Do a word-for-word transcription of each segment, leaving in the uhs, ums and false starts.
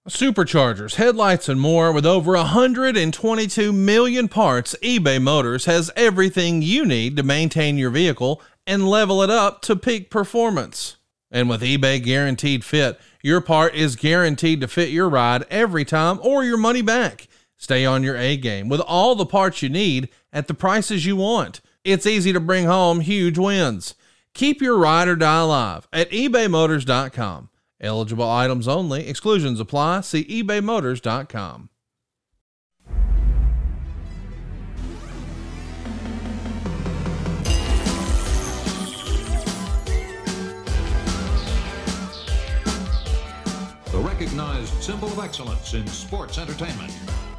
Superchargers, headlights, and more. With over one hundred twenty-two million parts, eBay Motors has everything you need to maintain your vehicle and level it up to peak performance. And with eBay Guaranteed Fit, your part is guaranteed to fit your ride every time or your money back. Stay on your A game with all the parts you need at the prices you want. It's easy to bring home huge wins. Keep your ride or die alive at ebay motors dot com. Eligible items only. Exclusions apply. See ebay motors dot com. The recognized symbol of excellence in sports entertainment.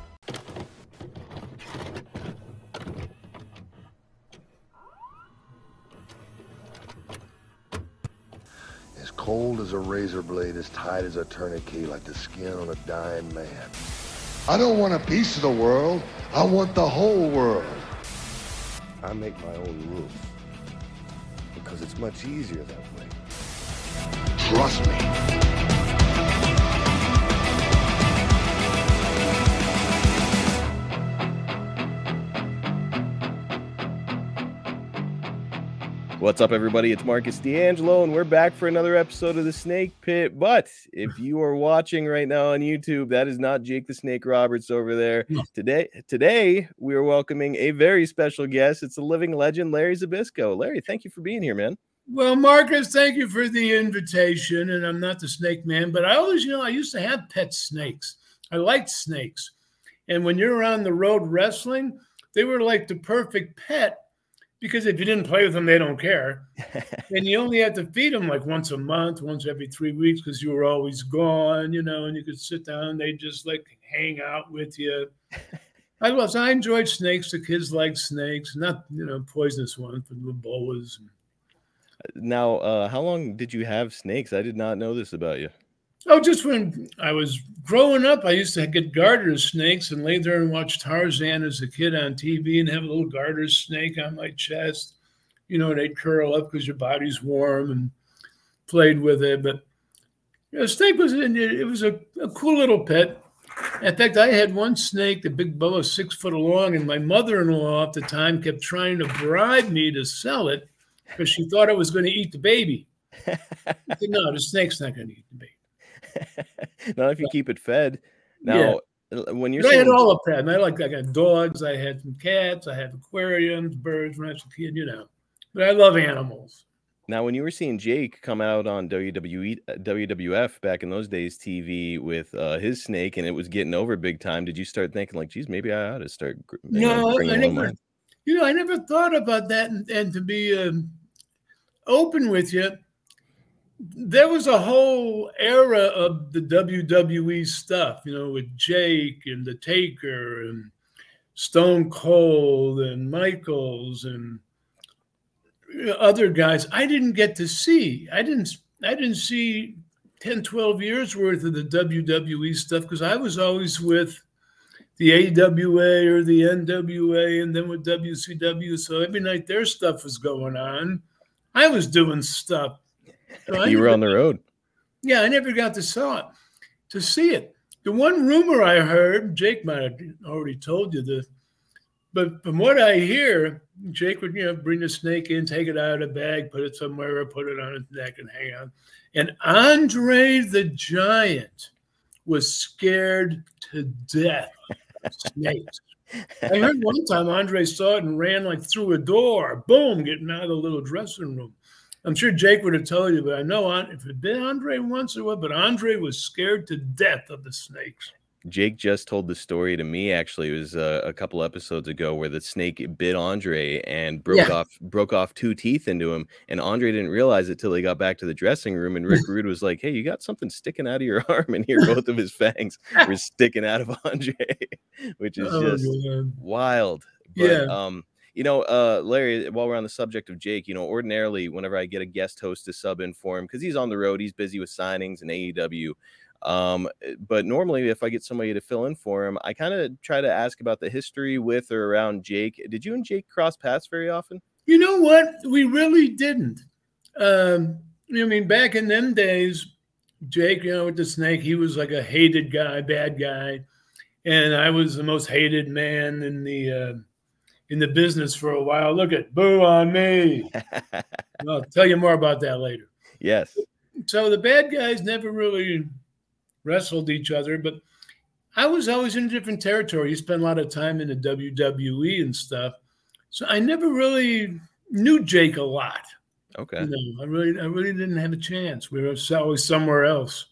Cold as a razor blade, as tight as a tourniquet, like the skin on a dying man. I don't want a piece of the world. I want the whole world. I make my own rules because it's much easier that way. Trust me. What's up, everybody? It's Marcus D'Angelo, and we're back for another episode of The Snake Pit. But if you are watching right now on YouTube, that is not Jake the Snake Roberts over there. No. Today, today we are welcoming a very special guest. It's a living legend, Larry Zbyszko. Larry, thank you for being here, man. Well, Marcus, thank you for the invitation. And I'm not the snake man, but I always, you know, I used to have pet snakes. I liked snakes. And when you're on the road wrestling, they were like the perfect pet. Because if you didn't play with them, they don't care. And you only had to feed them like once a month, once every three weeks, because you were always gone, you know, and you could sit down. They just like hang out with you. I was, I enjoyed snakes. The kids liked snakes, not, you know, poisonous ones, but the boas. Now, uh, how long did you have snakes? I did not know this about you. Oh, just when I was growing up, I used to get garter snakes and lay there and watch Tarzan as a kid on T V and have a little garter snake on my chest. You know, they'd curl up because your body's warm, and played with it. But you know, snake was it was a, a cool little pet. In fact, I had one snake, the big boa, six foot long, and my mother-in-law at the time kept trying to bribe me to sell it because she thought it was going to eat the baby. I said, no, the snake's not going to eat the baby. Not if you keep it fed. Now, yeah. when you're but saying- I had all of pets. I like I got dogs. I had some cats. I had aquariums, birds when I was a kid. You know, but I love animals. Now, when you were seeing Jake come out on W W E, W W F back in those days, T V with uh, his snake, and it was getting over big time, did you start thinking like, "Geez, maybe I ought to start"? You know, no, I never. You know, I never thought about that. And, and to be um, open with you. There was a whole era of the W W E stuff, you know, with Jake and The Taker and Stone Cold and Michaels and other guys I didn't get to see. I didn't I didn't see ten, twelve years worth of the W W E stuff because I was always with the A W A or the N W A and then with W C W. So every night their stuff was going on. I was doing stuff. So you were never, on the road. Yeah, I never got to saw it, to see it. The one rumor I heard, Jake might have already told you this, but from what I hear, Jake would, you know, bring the snake in, take it out of the bag, put it somewhere, or put it on his neck and hang on. And Andre the Giant was scared to death of snakes. I heard one time Andre saw it and ran like through a door, boom, getting out of the little dressing room. I'm sure Jake would have told you, but I know if it had been Andre once or what, but Andre was scared to death of the snakes. Jake just told the story to me. Actually, it was uh, a couple episodes ago where the snake bit Andre and broke yeah. off broke off two teeth into him. And Andre didn't realize it till he got back to the dressing room. And Rick Rude was like, "Hey, you got something sticking out of your arm?" And here, both of his fangs were sticking out of Andre, which is oh, just man. wild. But, yeah. Um, You know, uh, Larry, while we're on the subject of Jake, you know, ordinarily whenever I get a guest host to sub in for him, because he's on the road, he's busy with signings and A E W. Um, but normally if I get somebody to fill in for him, I kind of try to ask about the history with or around Jake. Did you and Jake cross paths very often? You know what? We really didn't. Um, I mean, back in them days, Jake, you know, with the Snake, he was like a hated guy, bad guy, and I was the most hated man in the uh, in the business for a while. Look at boo on me. I'll tell you more about that later. Yes. So the bad guys never really wrestled each other, but I was always in a different territory. You spent a lot of time in the W W E and stuff, so I never really knew Jake a lot. Okay. You know, I really, I really didn't have a chance. We were always somewhere else.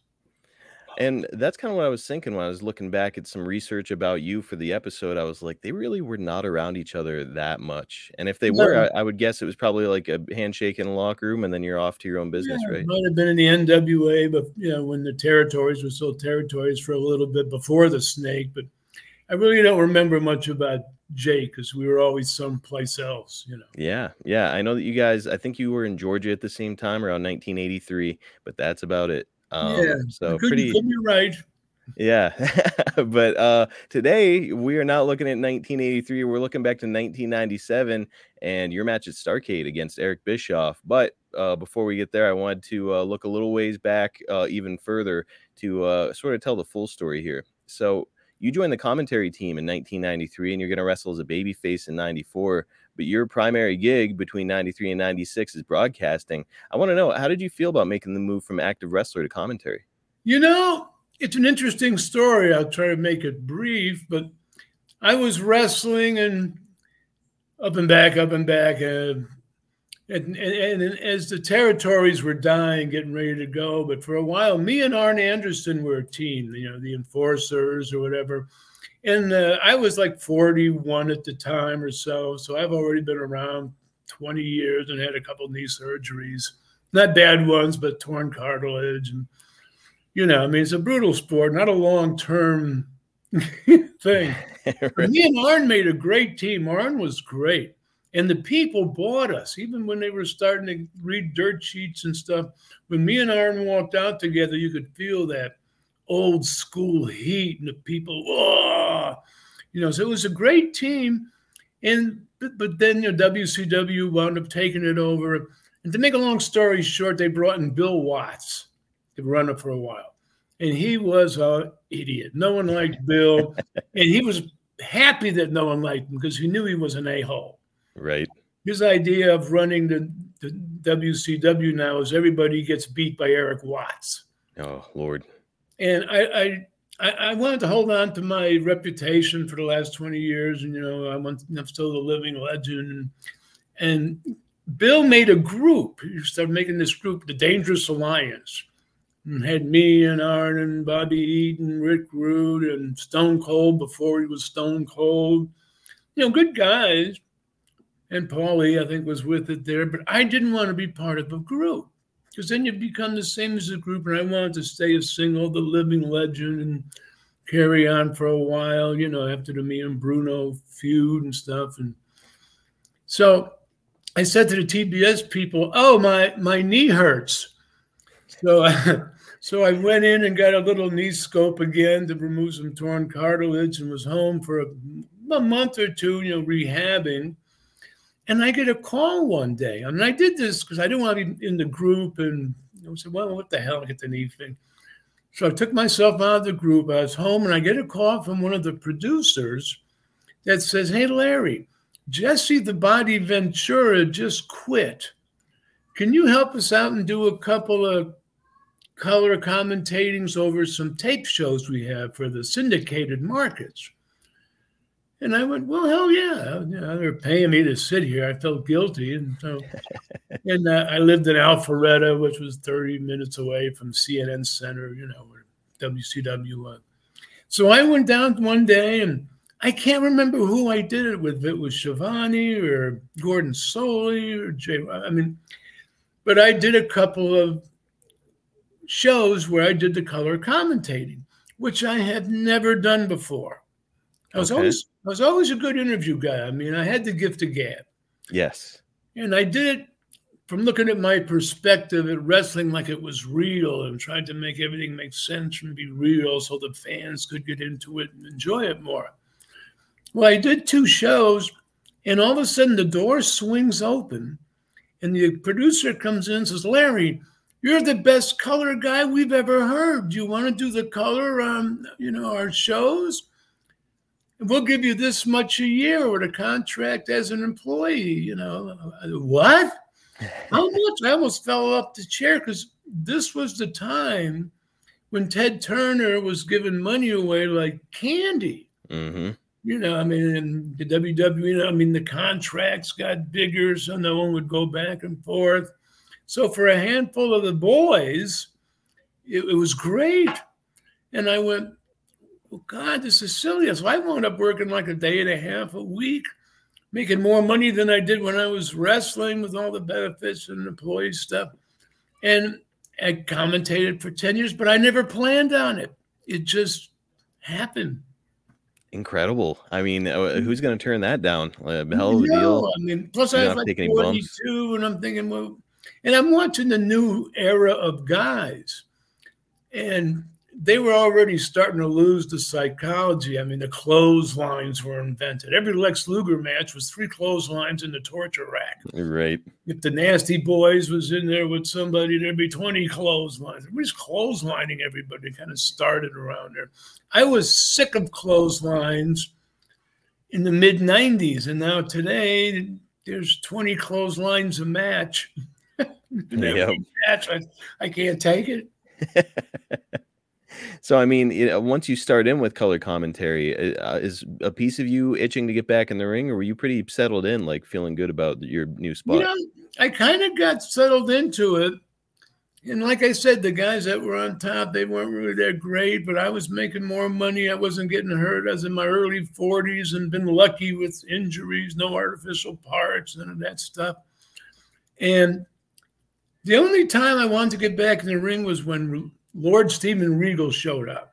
And that's kind of what I was thinking when I was looking back at some research about you for the episode. I was like, they really were not around each other that much. And if they No. were, I, I would guess it was probably like a handshake in a locker room and then you're off to your own business, Yeah, right? might have been in the N W A, but you know, when the territories were still territories for a little bit before the Snake. But I really don't remember much about Jake because we were always someplace else, you know. Yeah. Yeah. I know that you guys, I think you were in Georgia at the same time around nineteen eighty-three, but that's about it. Um, yeah, so could, pretty, could be right. yeah. But uh, today we are not looking at nineteen eighty-three. We're looking back to nineteen ninety-seven and your match at Starrcade against Eric Bischoff. But uh, before we get there, I wanted to uh, look a little ways back, uh, even further, to uh, sort of tell the full story here. So you joined the commentary team in nineteen ninety-three, and you're going to wrestle as a babyface in ninety-four. But your primary gig between ninety-three and ninety-six is broadcasting. I want to know, how did you feel about making the move from active wrestler to commentary? You know, it's an interesting story. I'll try to make it brief, but I was wrestling and up and back, up and back. Uh, and, and, and as the territories were dying, getting ready to go, but for a while, me and Arn Anderson were a team, you know, the Enforcers or whatever. And uh, I was like forty-one at the time or so. So I've already been around twenty years and had a couple knee surgeries. Not bad ones, but torn cartilage. And, you know, I mean, it's a brutal sport, not a long-term thing. Right. Me and Arn made a great team. Arn was great. And the people bought us, even when they were starting to read dirt sheets and stuff. When me and Arn walked out together, you could feel that old school heat and the people, oh, you know, so it was a great team. And but, but then, you know, W C W wound up taking it over. And to make a long story short, they brought in Bill Watts to run it for a while. And he was an idiot. No one liked Bill. And he was happy that no one liked him because he knew he was an a-hole. Right. His idea of running the, the W C W now is everybody gets beat by Eric Watts. Oh, Lord. And I, I, I wanted to hold on to my reputation for the last twenty years. And, you know, I want, I'm still the living legend. And, and Bill made a group. He started making this group, the Dangerous Alliance. And had me and Arn and Bobby Eaton, Rick Rude, and Stone Cold before he was Stone Cold. You know, good guys. And Paulie, I think, was with it there. But I didn't want to be part of a group because then you become the same as a group. And I wanted to stay a single, the living legend, and carry on for a while, you know, after the me and Bruno feud and stuff. And so I said to the T B S people, oh, my, my knee hurts. So I, so I went in and got a little knee scope again to remove some torn cartilage and was home for a, a month or two, you know, rehabbing. And I get a call one day. I mean, I did this because I didn't want to be in the group. And I said, well, what the hell? I get the knee thing. So I took myself out of the group. I was home, and I get a call from one of the producers that says, hey, Larry, Jesse the Body Ventura just quit. Can you help us out and do a couple of color commentatings over some tape shows we have for the syndicated markets? And I went, well, hell yeah. You know, they were paying me to sit here. I felt guilty. And so, and uh, I lived in Alpharetta, which was thirty minutes away from C N N Center, you know, where W C W was. So I went down one day, and I can't remember who I did it with. If it was Shivani or Gordon Soley or Jay. I mean, but I did a couple of shows where I did the color commentating, which I had never done before. I was okay. always I was always a good interview guy. I mean, I had the gift of gab. Yes. And I did it from looking at my perspective at wrestling like it was real and trying to make everything make sense and be real so the fans could get into it and enjoy it more. Well, I did two shows, and all of a sudden the door swings open, and the producer comes in and says, Larry, you're the best color guy we've ever heard. Do you want to do the color on, you know, our shows? We'll give you this much a year or the contract as an employee, you know. What? How much? I almost fell off the chair because this was the time when Ted Turner was giving money away like candy. Mm-hmm. You know, I mean, and the W W E, I mean, the contracts got bigger, so no one would go back and forth. So for a handful of the boys, it, it was great. And I went, oh, God, this is silly. So I wound up working like a day and a half a week, making more money than I did when I was wrestling with all the benefits and employee stuff. And I commentated for ten years, but I never planned on it. It just happened. Incredible. I mean, uh, who's going to turn that down? A hell of a No, deal. I mean, plus You're I was not like taking any bumps. forty-two, and I'm thinking, well, and I'm watching the new era of guys, and they were already starting to lose the psychology. I mean, the clotheslines were invented. Every Lex Luger match was three clotheslines in the torture rack. Right. If the Nasty Boys was in there with somebody, there'd be twenty clotheslines. Everybody's clotheslining everybody. Kind of started around there. I was sick of clotheslines in the mid nineties, and now today there's twenty clotheslines a match. Yep. match I, I can't take it. So, I mean, you know, once you start in with color commentary, uh, is a piece of you itching to get back in the ring, or were you pretty settled in, like feeling good about your new spot? You know, I kind of got settled into it. And like I said, the guys that were on top, they weren't really that great, but I was making more money. I wasn't getting hurt. I was in my early forties and been lucky with injuries, no artificial parts, none of that stuff. And the only time I wanted to get back in the ring was when Lord Steven Regal showed up.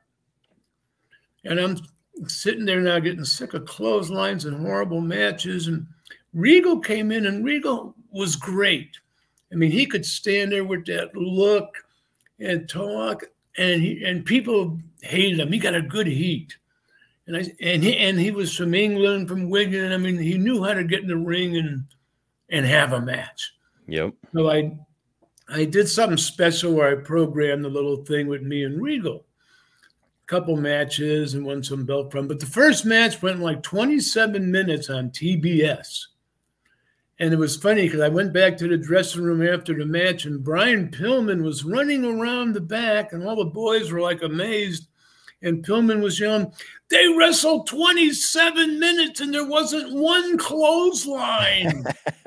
And I'm sitting there now getting sick of clotheslines and horrible matches. And Regal came in, and Regal was great. I mean, he could stand there with that look and talk, and he, and people hated him. He got a good heat. And I and he and he was from England, from Wigan. I mean, he knew how to get in the ring and and have a match. Yep. So I I did something special where I programmed a little thing with me and Regal. A couple matches and won some belt from. But the first match went like twenty-seven minutes on T B S. And it was funny because I went back to the dressing room after the match, and Brian Pillman was running around the back, and all the boys were like amazed. And Pillman was yelling, "They wrestled twenty-seven minutes and there wasn't one clothesline."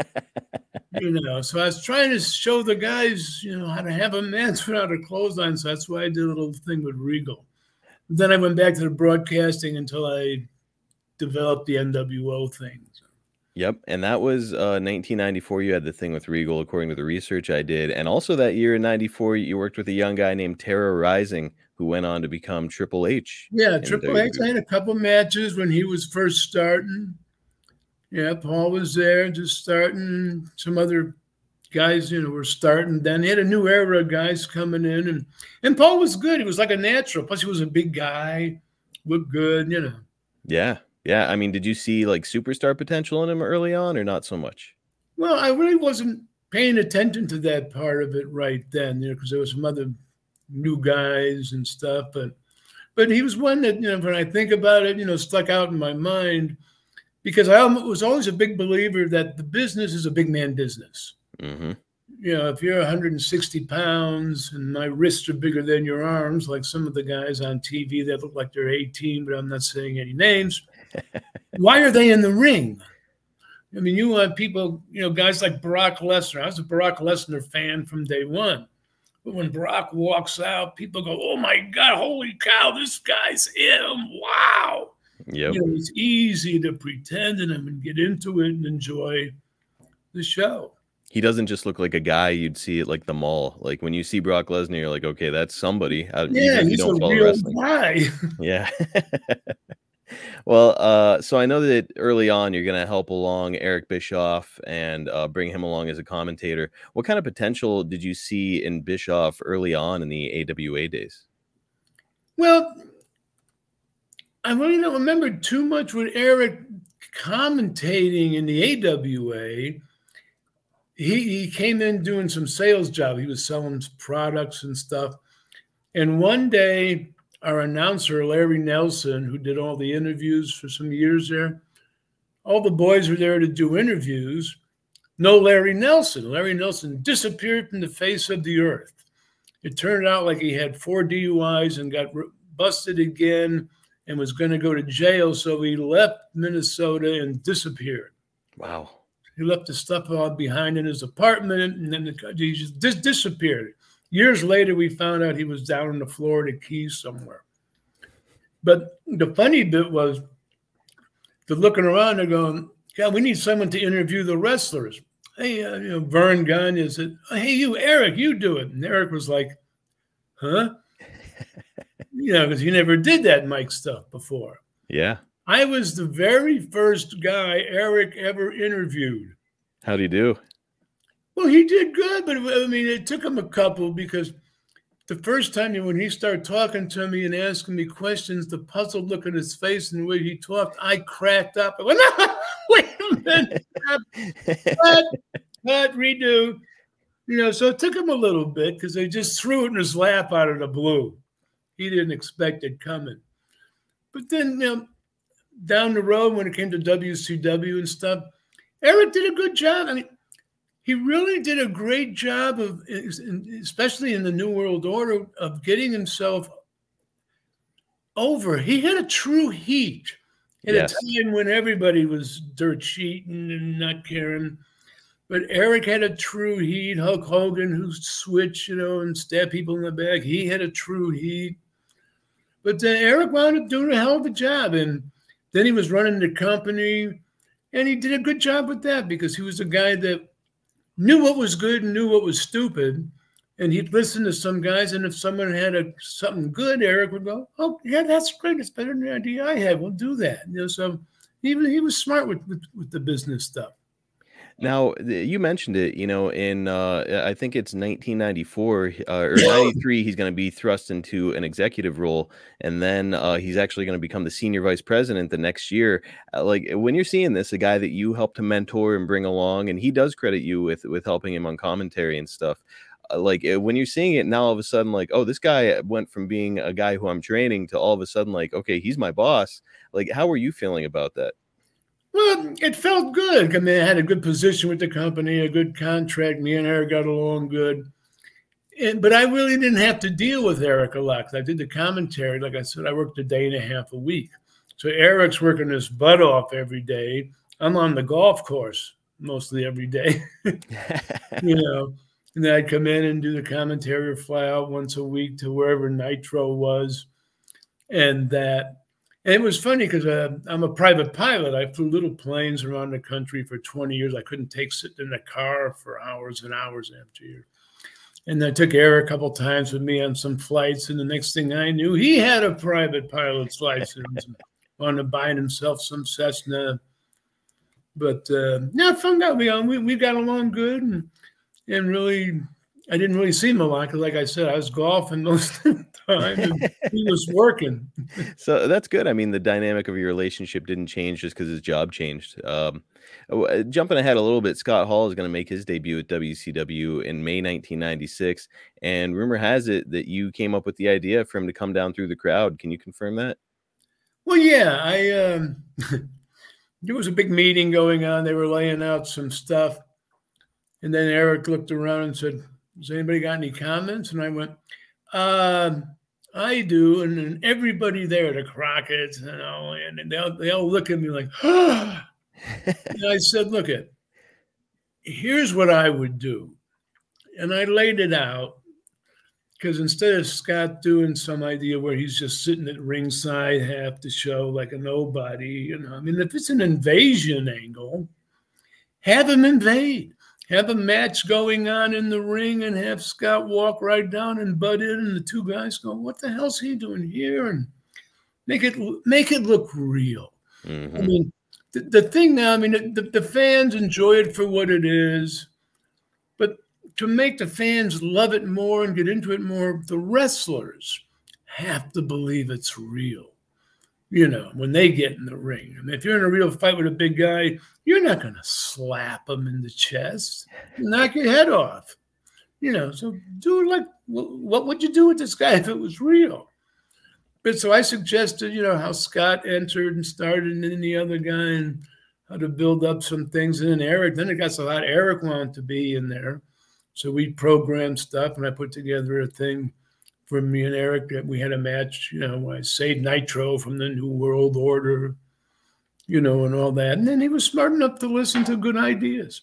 You know, so I was trying to show the guys, you know, how to have a match without a clothesline. So that's why I did a little thing with Regal. Then I went back to the broadcasting until I developed the N W O thing. Yep. And that was uh, nineteen ninety-four. You had the thing with Regal, according to the research I did. And also that year in ninety-four, you worked with a young guy named Terror Rising, who went on to become Triple H. Yeah, Triple H. I had a couple matches when he was first starting. Yeah, Paul was there just starting. Some other guys, you know, were starting. Then he had a new era of guys coming in. And, and Paul was good. He was like a natural. Plus, he was a big guy, looked good, you know. Yeah. Yeah. I mean, did you see like superstar potential in him early on or not so much? Well, I really wasn't paying attention to that part of it right then, you know, because there was some other new guys and stuff. But but he was one that, you know, when I think about it, you know, stuck out in my mind because I was always a big believer that the business is a big man business. Mm-hmm. You know, if you're one hundred sixty pounds and my wrists are bigger than your arms, like some of the guys on T V that look like they're eighteen, but I'm not saying any names. Why are they in the ring? I mean, you want people, you know, guys like Brock Lesnar. I was a Brock Lesnar fan from day one. But when Brock walks out, people go, "Oh my God, holy cow, this guy's him. Wow." Yep. You know, it's easy to pretend in him and get into it and enjoy the show. He doesn't just look like a guy you'd see at like the mall. Like when you see Brock Lesnar, you're like, okay, that's somebody. I, Yeah, you he's don't a follow real wrestling. guy. Yeah. Well, uh, so I know that early on you're going to help along Eric Bischoff and uh, bring him along as a commentator. What kind of potential did you see in Bischoff early on in the A W A days? Well, I really don't remember too much with Eric commentating in the A W A. he, he came in doing some sales job. He was selling products and stuff. And one day, our announcer, Larry Nelson, who did all the interviews for some years there, all the boys were there to do interviews. No Larry Nelson. Larry Nelson disappeared from the face of the earth. It turned out like he had four D U Is and got busted again and was going to go to jail. So he left Minnesota and disappeared. Wow. He left the stuff all behind in his apartment, and then the, he just dis- disappeared. Years later, we found out he was down in the Florida Keys somewhere. But the funny bit was, they're looking around, they're going, God, we need someone to interview the wrestlers. Hey, uh, you know, Vern Gagne said, oh, hey, you, Eric, you do it. And Eric was like, huh? You know, because he never did that mic stuff before. Yeah. I was the very first guy Eric ever interviewed. How'd he do? Well, he did good, but I mean, it took him a couple because the first time when he started talking to me and asking me questions, the puzzled look on his face and the way he talked, I cracked up. I went, no, wait a minute. Cut, cut, redo. You know, so it took him a little bit because they just threw it in his lap out of the blue. He didn't expect it coming. But then, you know, down the road when it came to W C W and stuff, Eric did a good job. I mean, he really did a great job of, especially in the New World Order, of getting himself over. He had a true heat at yes. a time when everybody was dirt sheeting and not caring. But Eric had a true heat. Hulk Hogan, who switched, you know, and stabbed people in the back, he had a true heat. But uh, Eric wound up doing a hell of a job. And then he was running the company, and he did a good job with that because he was a guy that knew what was good and knew what was stupid. And he'd listen to some guys, and if someone had a, something good, Eric would go, oh, yeah, that's great. It's better than the idea I had. We'll do that. You know, so even he was smart with, with, with the business stuff. Now, you mentioned it, you know, in, uh, I think it's nineteen ninety-four uh, or ninety-three, he's going to be thrust into an executive role. And then uh, he's actually going to become the senior vice president the next year. Uh, like when you're seeing this, a guy that you helped to mentor and bring along, and he does credit you with, with helping him on commentary and stuff. Uh, like when you're seeing it now, all of a sudden, like, oh, this guy went from being a guy who I'm training to all of a sudden, like, okay, he's my boss. Like, how were you feeling about that? Well, it felt good. I mean, I had a good position with the company, a good contract. Me and Eric got along good. And, but I really didn't have to deal with Eric a lot because I did the commentary. Like I said, I worked a day and a half a week. So Eric's working his butt off every day. I'm on the golf course mostly every day, you know. And then I'd come in and do the commentary or fly out once a week to wherever Nitro was. And that. And it was funny because uh, I'm a private pilot. I flew little planes around the country for twenty years. I couldn't take sitting in a car for hours and hours after you. And I took Eric a couple times with me on some flights. And the next thing I knew, he had a private pilot's license and wanted to buy himself some Cessna. But uh, yeah, fun guy. We, we, we got along good. And, and really, I didn't really see him a lot because, like I said, I was golfing most of the time and he was working. So that's good. I mean, the dynamic of your relationship didn't change just because his job changed. Um, jumping ahead a little bit, Scott Hall is going to make his debut at W C W in May nineteen ninety-six. And rumor has it that you came up with the idea for him to come down through the crowd. Can you confirm that? Well, yeah. I um, there was a big meeting going on. They were laying out some stuff. And then Eric looked around and said, has anybody got any comments? And I went, um, I do. And then everybody there, the Crockett's, you know, and they all, they all look at me like, ah. And I said, look it, here's what I would do. And I laid it out because instead of Scott doing some idea where he's just sitting at ringside half the show like a nobody, you know, I mean, if it's an invasion angle, have him invade. Have a match going on in the ring and have Scott walk right down and butt in, and the two guys go, what the hell's he doing here? And make it make it look real. Mm-hmm. I mean, the, the thing now, I mean, the, the fans enjoy it for what it is, but to make the fans love it more and get into it more, the wrestlers have to believe it's real. you know, when they get in the ring. I mean, if you're in a real fight with a big guy, you're not going to slap him in the chest, knock your head off. You know, so do it like, what would you do with this guy if it was real? But so I suggested, you know, how Scott entered and started, and then the other guy, and how to build up some things. And then Eric, then it got so hot, Eric wanted to be in there. So we programmed stuff, and I put together a thing for me and Eric that we had a match, you know, I saved Nitro from the New World Order, you know, and all that. And then he was smart enough to listen to good ideas.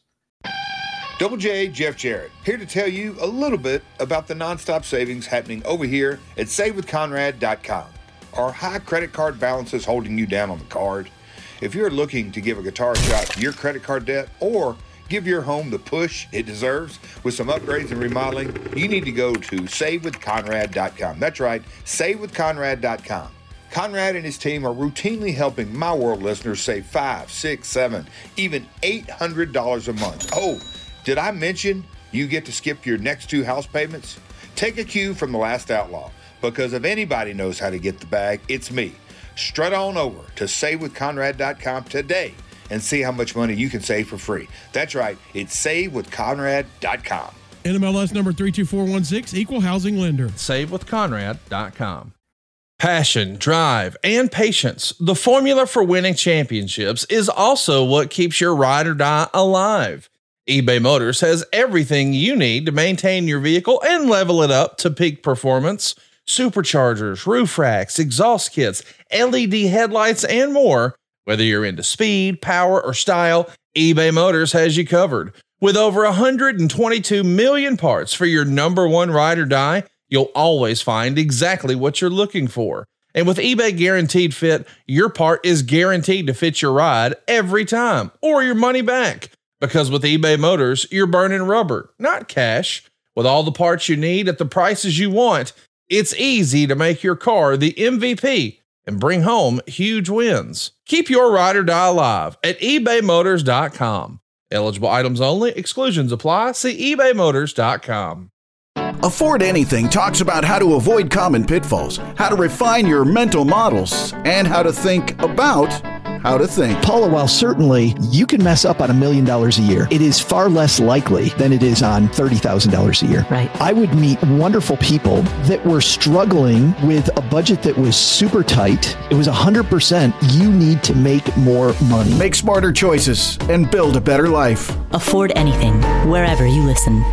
Double J, Jeff Jarrett, here to tell you a little bit about the nonstop savings happening over here at save with conrad dot com. Are high credit card balances holding you down on the card? If you're looking to give a guitar shot to your credit card debt, or give your home the push it deserves with some upgrades and remodeling, you need to go to save with conrad dot com. That's right, save with conrad dot com. Conrad and his team are routinely helping My World listeners save five, six, seven, even eight hundred dollars a month. Oh, did I mention you get to skip your next two house payments? Take a cue from The Last Outlaw, because if anybody knows how to get the bag, it's me. Strut on over to save with conrad dot com today and see how much money you can save for free. That's right, it's save with conrad dot com. N M L S number three two four one six, Equal Housing Lender. save with conrad dot com. Passion, drive, and patience. The formula for winning championships is also what keeps your ride or die alive. eBay Motors has everything you need to maintain your vehicle and level it up to peak performance. Superchargers, roof racks, exhaust kits, L E D headlights, and more. Whether you're into speed, power, or style, eBay Motors has you covered. With over one hundred twenty-two million parts for your number one ride or die, you'll always find exactly what you're looking for. And with eBay Guaranteed Fit, your part is guaranteed to fit your ride every time, or your money back. Because with eBay Motors, you're burning rubber, not cash. With all the parts you need at the prices you want, it's easy to make your car the M V P and bring home huge wins. Keep your ride or die alive at ebay motors dot com. Eligible items only. Exclusions apply. See ebay motors dot com. Afford Anything talks about how to avoid common pitfalls, how to refine your mental models, and how to think about how to think. Paula, while certainly you can mess up on a million dollars a year, it is far less likely than it is on thirty thousand dollars a year. Right. I would meet wonderful people that were struggling with a budget that was super tight. It was one hundred percent you need to make more money. Make smarter choices and build a better life. Afford Anything, wherever you listen.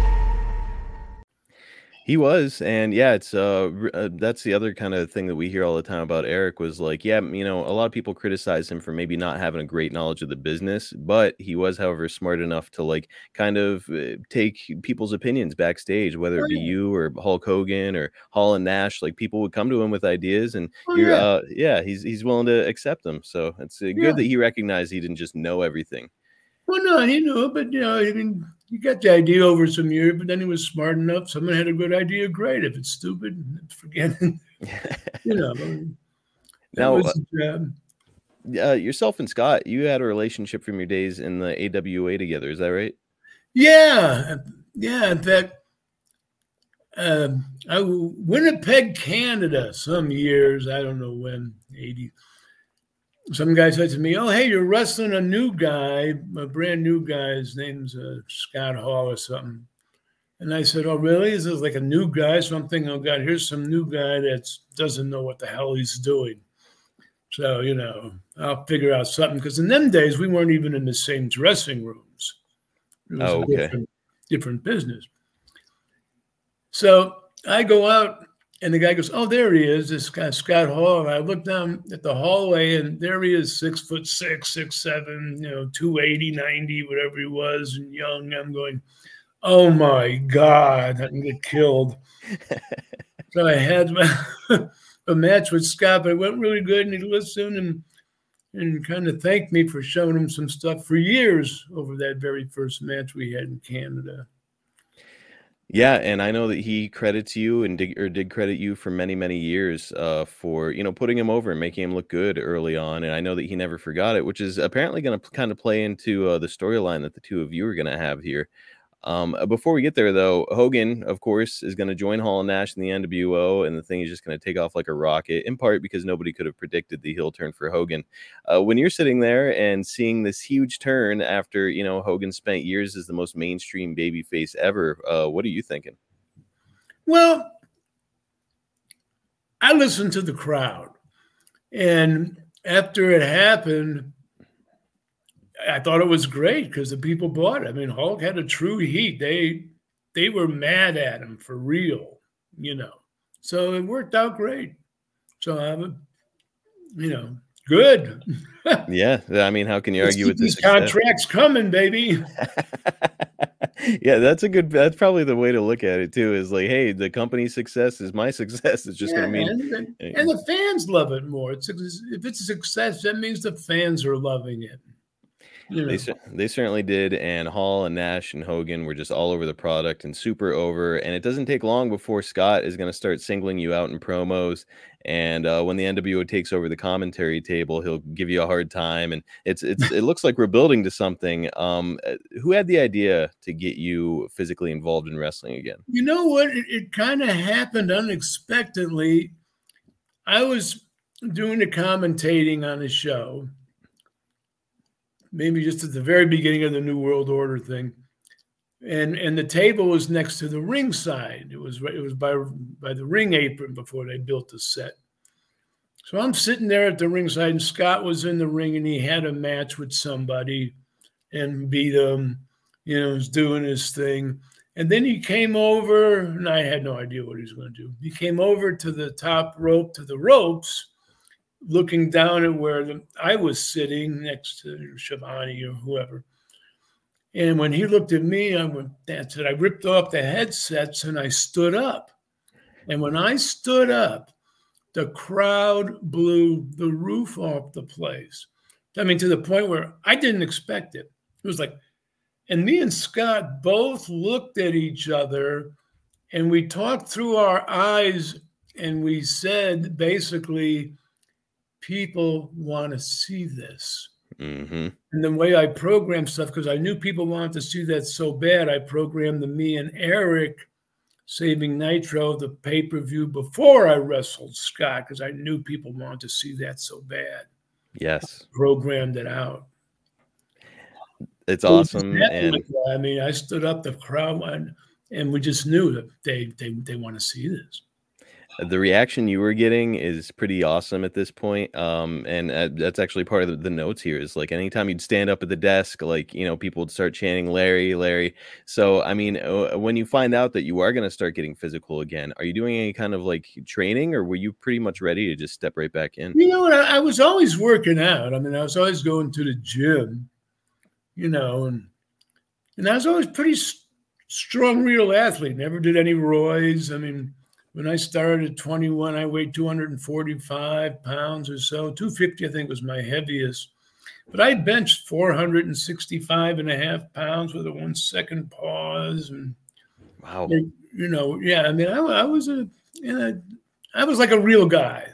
He was, and yeah, it's uh, uh that's the other kind of thing that we hear all the time about Eric was like, yeah, you know, a lot of people criticize him for maybe not having a great knowledge of the business, but he was, however, smart enough to like kind of uh, take people's opinions backstage, whether it be you or Hulk Hogan or Hall and Nash. Like people would come to him with ideas, and Oh, you're, yeah. uh, yeah, he's he's willing to accept them. So it's uh, good Yeah. that he recognized he didn't just know everything. Well, no, he knew, but you know, I mean, you got the idea over some years, but then he was smart enough. Someone had a good idea, great. If it's stupid, forget it. You know, that Now, was uh, the job. uh, yourself and Scott, you had a relationship from your days in the A W A together. Is that right? Yeah, yeah. In fact, um, I Winnipeg, Canada. Some years, I don't know when, eighty. Some guy said to me, "Oh, hey, you're wrestling a new guy, a brand new guy. His name's uh, Scott Hall or something." And I said, "Oh, really? Is this like a new guy?" So I'm thinking, "Oh God, here's some new guy that doesn't know what the hell he's doing." So you know, I'll figure out something, because in them days we weren't even in the same dressing rooms. It was Oh, a okay. different, different business. So I go out, and the guy goes, "Oh, there he is, this guy, Scott Hall." And I look down at the hallway, and there he is, six foot six, six, seven, you know, two eighty, ninety, whatever he was, and young. I'm going, "Oh my God, I can get killed." So I had a match with Scott, but it went really good, and he listened and and kind of thanked me for showing him some stuff for years over that very first match we had in Canada. Yeah, and I know that he credits you and did, or did credit you for many, many years uh, for, you know, putting him over and making him look good early on. And I know that he never forgot it, which is apparently going to kind of play into uh, the storyline that the two of you are going to have here. Um, uh, before we get there, though, Hogan, of course, is going to join Hall and Nash in the N W O, and the thing is just going to take off like a rocket, in part because nobody could have predicted the heel turn for Hogan. Uh, when you're sitting there and seeing this huge turn after, you know, Hogan spent years as the most mainstream babyface ever, uh, what are you thinking? Well, I listened to the crowd, and after it happened, I thought it was great because the people bought it. I mean, Hulk had a true heat. They they were mad at him for real, you know. So it worked out great. So I'm, you know, good. Yeah, I mean, how can you Let's argue keep with this? these contracts coming, baby? Yeah, that's a good. That's probably the way to look at it too. Is like, hey, the company's success is my success. It's just Yeah, gonna mean, and, and, and the fans love it more. It's if it's a success, that means the fans are loving it. You know. They cer- they certainly did, and Hall and Nash and Hogan were just all over the product and super over. And it doesn't take long before Scott is going to start singling you out in promos. And uh, when the N W O takes over the commentary table, he'll give you a hard time. And it's it's it looks like we're building to something. Um, uh, who had the idea to get you physically involved in wrestling again? You know what? It, it kind of happened unexpectedly. I was doing the commentating on a show, maybe just at the very beginning of the New World Order thing. And and the table was next to the ring side. It was it was by, by the ring apron before they built the set. So I'm sitting there at the ring side, and Scott was in the ring, and he had a match with somebody and beat him, you know, was doing his thing. And then he came over, and I had no idea what he was going to do. He came over to the top rope, to the ropes, looking down at where the, I was sitting next to Schiavone or whoever. And when he looked at me, I went, that's it. I ripped off the headsets and I stood up. And when I stood up, the crowd blew the roof off the place. I mean, to the point where I didn't expect it. It was like, and me and Scott both looked at each other and we talked through our eyes and we said, basically, people want to see this. Mm-hmm. And the way I programmed stuff, because I knew people wanted to see that so bad, I programmed the me and Eric Saving Nitro, the pay-per-view, before I wrestled Scott, because I knew people wanted to see that so bad. Yes. I programmed it out. It's awesome. And I mean, I stood up, the crowd, and, and we just knew that they, they, they want to see this. the reaction you were getting is pretty awesome at this point. Um, and uh, that's actually part of the, the notes here is like anytime you'd stand up at the desk, like, you know, people would start chanting Larry, Larry. So, I mean, uh, when you find out that you are going to start getting physical again, are you doing any kind of like training, or were you pretty much ready to just step right back in? You know what? I, I was always working out. I mean, I was always going to the gym, you know, and, and I was always pretty st- strong, real athlete. Never did any roids. I mean, when I started at twenty-one, I weighed two hundred forty-five pounds or so. two fifty, I think, was my heaviest. But I benched four hundred sixty-five and a half pounds with a one second pause. And, wow. You know, yeah, I mean, I, I was a, you know, I was like a real guy.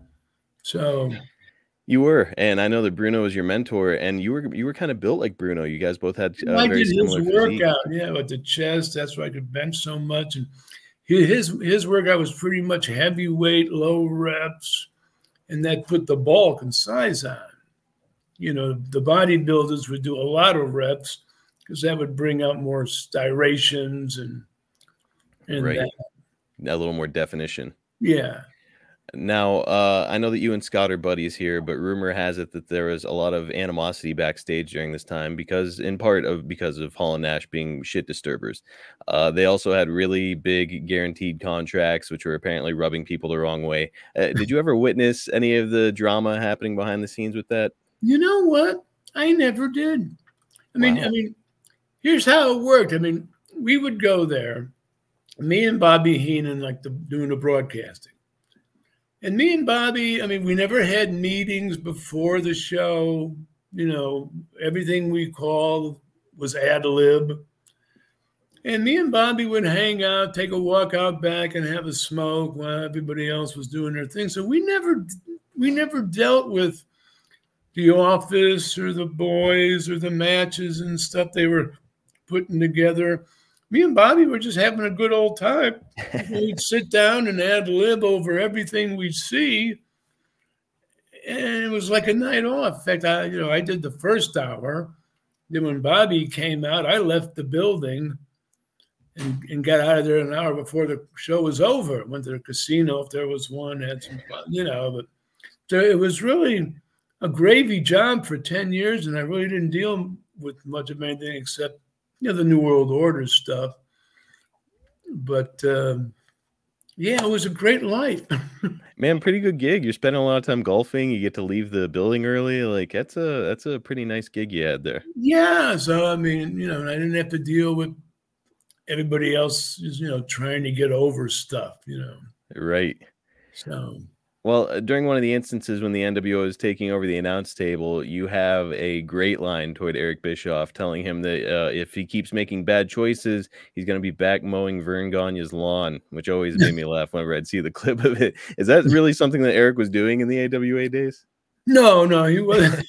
So. You were, and I know that Bruno was your mentor, and you were you were kind of built like Bruno. You guys both had uh, I very did similar his physique. workout, yeah, with the chest. That's why I could bench so much. And his his workout was pretty much heavyweight, low reps, and that put the bulk and size on. You know, the bodybuilders would do a lot of reps because that would bring out more striations and and right, that. a little more definition. Yeah. Now, uh, I know that you and Scott are buddies here, but rumor has it that there was a lot of animosity backstage during this time because, in part, of because of Hall and Nash being shit disturbers. Uh, they also had really big guaranteed contracts, which were apparently rubbing people the wrong way. Uh, did you ever witness any of the drama happening behind the scenes with that? You know what? I never did. I mean, Wow. I mean, here's how it worked. I mean, we would go there, me and Bobby Heenan, like the, doing the broadcasting. And me and Bobby, I mean, we never had meetings before the show. You know, everything we called was ad lib. And me and Bobby would hang out, take a walk out back and have a smoke while everybody else was doing their thing. So we never, we never dealt with the office or the boys or the matches and stuff. They were putting together. Me and Bobby were just having a good old time. We'd sit down and ad lib over everything we'd see. And it was like a night off. In fact, I, you know, I did the first hour. Then when Bobby came out, I left the building and, and got out of there an hour before the show was over. Went to the casino if there was one, had some fun, you know. But so it was really a gravy job for ten years, and I really didn't deal with much of anything except, you know, the New World Order stuff. But um, yeah, it was a great life. Man, pretty good gig. You're spending a lot of time golfing. You get to leave the building early. Like that's a that's a pretty nice gig you had there. Yeah, so I mean, you know, I didn't have to deal with everybody else, you know, trying to get over stuff, you know. Right. So. Well, uh, during one of the instances when the N W O is taking over the announce table, you have a great line toward Eric Bischoff telling him that uh, if he keeps making bad choices, he's going to be back mowing Vern Gagne's lawn, which always made me laugh whenever I'd see the clip of it. Is that really something that Eric was doing in the A W A days? No, no, he wasn't.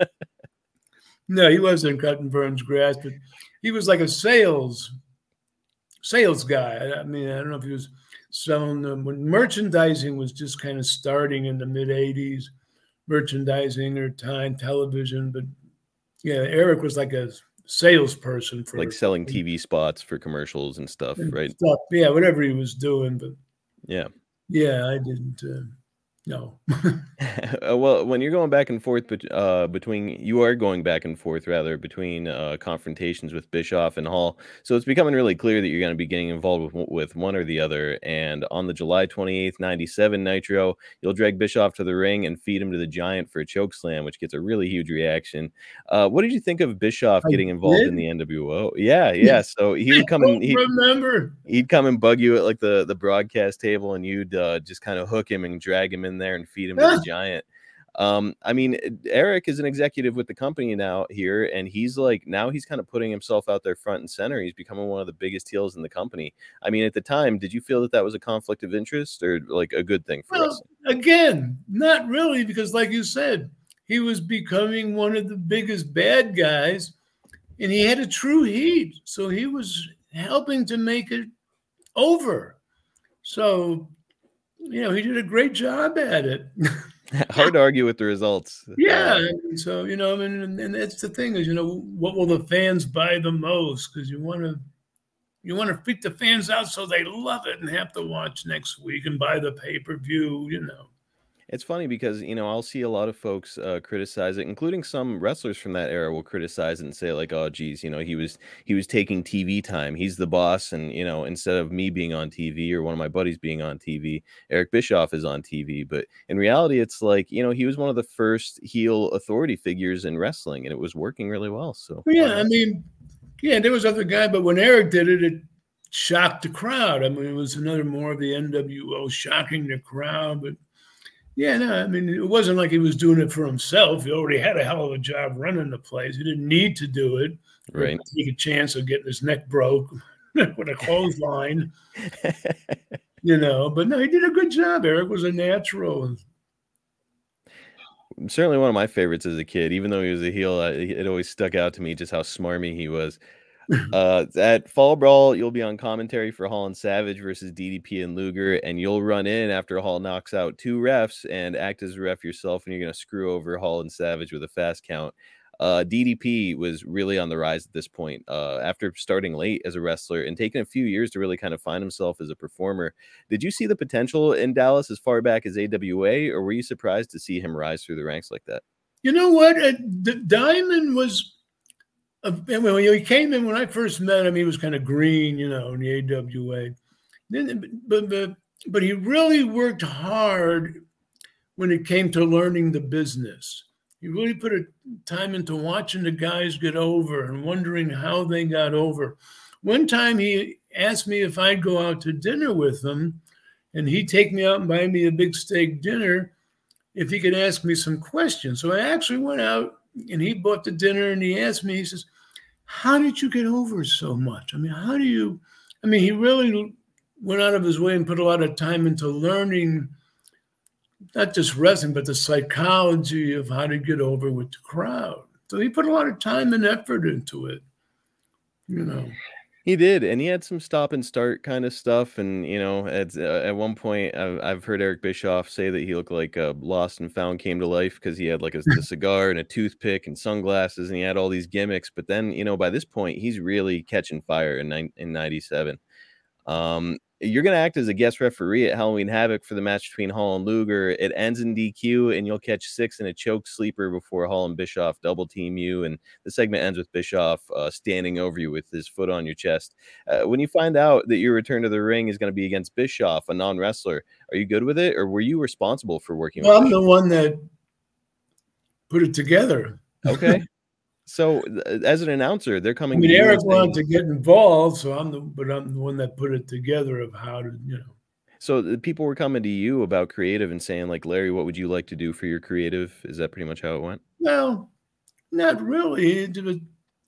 No, he wasn't cutting Vern's grass, but he was like a sales sales guy. I mean, I don't know if he was selling them when merchandising was just kind of starting in the mid eighties, merchandising or time television. But yeah, Eric was like a salesperson for like selling T V spots for commercials and stuff, and right? Stuff. Yeah, whatever he was doing. But yeah, yeah, I didn't. Uh, no. Uh, well, when you're going back and forth, but uh, between you are going back and forth rather between uh, confrontations with Bischoff and Hall, so it's becoming really clear that you're going to be getting involved with with one or the other. And on the July twenty-eighth, ninety-seven Nitro, you'll drag Bischoff to the ring and feed him to the Giant for a choke slam, which gets a really huge reaction. Uh, what did you think of Bischoff I getting involved did? in the N W O? Yeah, yeah. So he would come and I he remember. he'd come and bug you at like the the broadcast table, and you'd uh, just kind of hook him and drag him in there and feed him to the Giant. Um, I mean, Eric is an executive with the company now here, and he's like now he's kind of putting himself out there front and center. He's becoming one of the biggest heels in the company. I mean, at the time, did you feel that that was a conflict of interest or like a good thing for Well, us? again, not really, because like you said, he was becoming one of the biggest bad guys, and he had a true heat, so he was helping to make it over. So, you know, he did a great job at it. Hard to argue with the results. Yeah, Uh, and so you know, and, and and that's the thing is, you know, what will the fans buy the most? Because you want to, you want to freak the fans out so they love it and have to watch next week and buy the pay per view. You know. It's funny because, you know, I'll see a lot of folks uh, criticize it, including some wrestlers from that era will criticize it and say like, oh, geez, you know, he was he was taking T V time. He's the boss. And, you know, instead of me being on T V or one of my buddies being on T V, Eric Bischoff is on T V. But in reality, it's like, you know, he was one of the first heel authority figures in wrestling, and it was working really well. So, Well, yeah, I mean, yeah, there was other guy, but when Eric did it, it shocked the crowd. I mean, it was another more of the N W O shocking the crowd, but. Yeah, no, I mean, it wasn't like he was doing it for himself. He already had a hell of a job running the place. He didn't need to do it. Right. Take a chance of getting his neck broke with a clothesline, you know. But no, he did a good job. Eric was a natural. Certainly one of my favorites as a kid, even though he was a heel, uh, it always stuck out to me just how smarmy he was. Uh, at Fall Brawl, you'll be on commentary for Hall and Savage versus D D P and Luger, and you'll run in after Hall knocks out two refs and act as a ref yourself, and you're going to screw over Hall and Savage with a fast count. Uh, D D P was really on the rise at this point uh, after starting late as a wrestler and taking a few years to really kind of find himself as a performer. Did you see the potential in Dallas as far back as A W A, or were you surprised to see him rise through the ranks like that? You know what? Uh, D- Diamond was. Uh, when he came in, when I first met him, he was kind of green, you know, in the A W A. Then, but, but, but he really worked hard when it came to learning the business. He really put a time into watching the guys get over and wondering how they got over. One time he asked me if I'd go out to dinner with him, and he'd take me out and buy me a big steak dinner if he could ask me some questions. So I actually went out, and he bought the dinner, and he asked me, he says, how did you get over so much? I mean, how do you, I mean, he really went out of his way and put a lot of time into learning, not just wrestling, but the psychology of how to get over with the crowd. So he put a lot of time and effort into it. you know. He did, and he had some stop and start kind of stuff, and you know, at uh, at one point, I've, I've heard Eric Bischoff say that he looked like uh, Lost and Found came to life because he had like a, a cigar and a toothpick and sunglasses, and he had all these gimmicks. But then, you know, by this point, he's really catching fire in nine, in ninety-seven. Um, you're going to act as a guest referee at Halloween Havoc for the match between Hall and Luger. It ends in D Q, and you'll catch six in a choke sleeper before Hall and Bischoff double team you. And the segment ends with Bischoff uh, standing over you with his foot on your chest. Uh, when you find out that your return to the ring is going to be against Bischoff, a non-wrestler, are you good with it, or were you responsible for working well, with I'm the one that put it together. Okay. So as an announcer, they're coming I mean, to you Eric and wanted saying- to get involved, so I'm the, but I'm the one that put it together of how to, you know. So the people were coming to you about creative and saying, like, Larry, what would you like to do for your creative? Is that pretty much how it went? Well, not really. It was,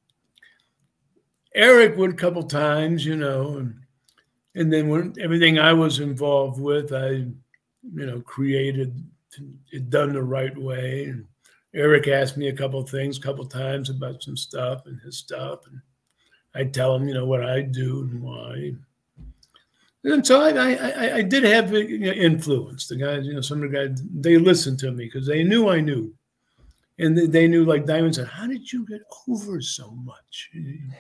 Eric would a couple times, you know, and and then when everything I was involved with, I, you know, created it done the right way. And Eric asked me a couple of things, a couple of times about some stuff and his stuff, and I'd tell him, you know, what I do and why. And so I, I, I did have influence. The guys, you know, some of the guys, they listened to me because they knew I knew, and they, they knew, like Diamond said, "How did you get over so much?"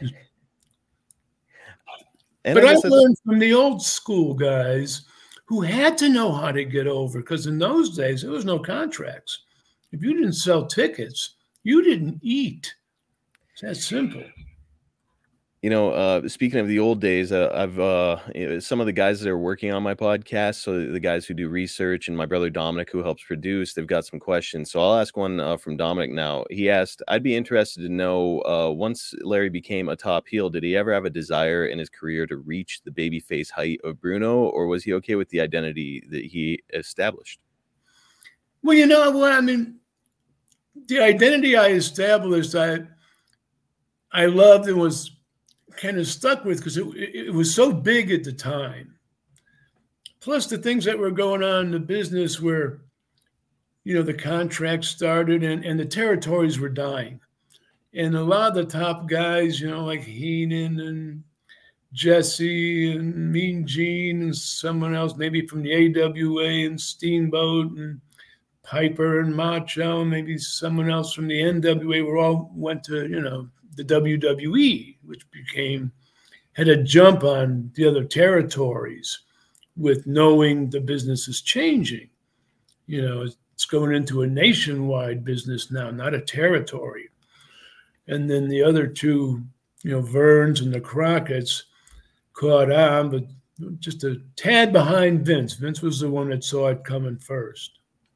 And but I I, guess that's- learned from the old school guys who had to know how to get over, because in those days there was no contracts. If you didn't sell tickets, you didn't eat. It's that simple. You know, uh, speaking of the old days, uh, I've uh, you know, some of the guys that are working on my podcast, so the guys who do research, and my brother Dominic, who helps produce, they've got some questions. So I'll ask one uh, from Dominic now. He asked, I'd be interested to know, uh, once Larry became a top heel, did he ever have a desire in his career to reach the babyface height of Bruno, or was he okay with the identity that he established? Well, you know what? I mean, the identity I established, I I loved and was kind of stuck with because it, it was so big at the time. Plus the things that were going on in the business where, you know, the contracts started and, and the territories were dying. And a lot of the top guys, you know, like Heenan and Jesse and Mean Gene and someone else, maybe from the A W A and Steamboat and Piper and Macho, maybe someone else from the N W A, were all went to, you know, the W W E, which became, had a jump on the other territories with knowing the business is changing. You know, it's going into a nationwide business now, not a territory. And then the other two, you know, Verns and the Crockett's caught on, but just a tad behind Vince. Vince was the one that saw it coming first.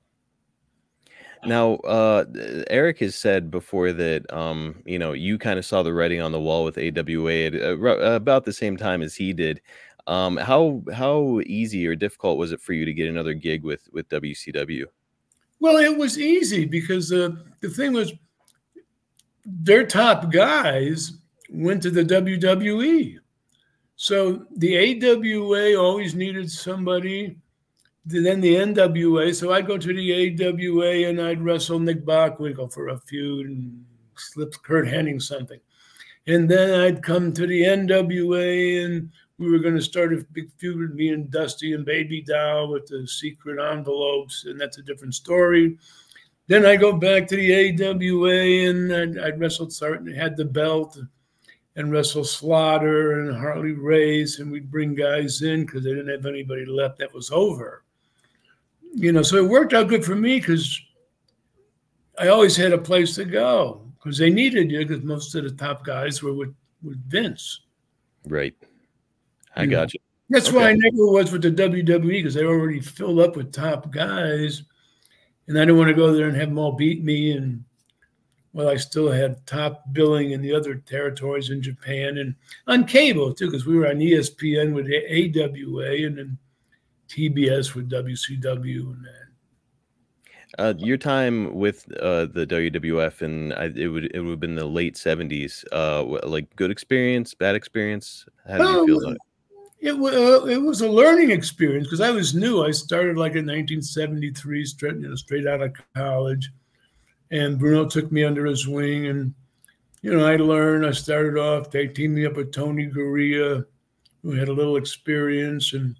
Now, uh, Eric has said before that, um, you know, you kind of saw the writing on the wall with A W A at uh, about the same time as he did. Um, how how easy or difficult was it for you to get another gig with with W C W? Well, it was easy because uh, the thing was, their top guys went to the W W E. So the A W A always needed somebody, then the N W A. So I'd go to the A W A and I'd wrestle Nick Bockwinkel for a feud and slip Kurt Hennig something. And then I'd come to the N W A and we were going to start a big feud with me and Dusty and Baby Doll with the secret envelopes, and that's a different story. Then I go back to the A W A and I'd, I'd wrestle Sarton, had the belt, and wrestle Slaughter and Harley Race, and we'd bring guys in because they didn't have anybody left that was over. You know, so it worked out good for me because I always had a place to go because they needed you, because most of the top guys were with, with Vince. Right. I You got know. you. That's Okay. why I never was with the W W E, because they were already filled up with top guys. And I didn't want to go there and have them all beat me. And, well, I still had top billing in the other territories in Japan and on cable, too, because we were on E S P N with the A W A and then T B S with W C W and that. Uh, your time with uh, the W W F, and I, it would it would have been the late seventies. Uh, wh- like good experience, bad experience. How did you feel about it? It, wa- uh, it was a learning experience because I was new. I started like in nineteen seventy-three, straight, you know, straight out of college. And Bruno took me under his wing. And, you know, I learned, I started off, they teamed me up with Tony Gurria, who had a little experience, and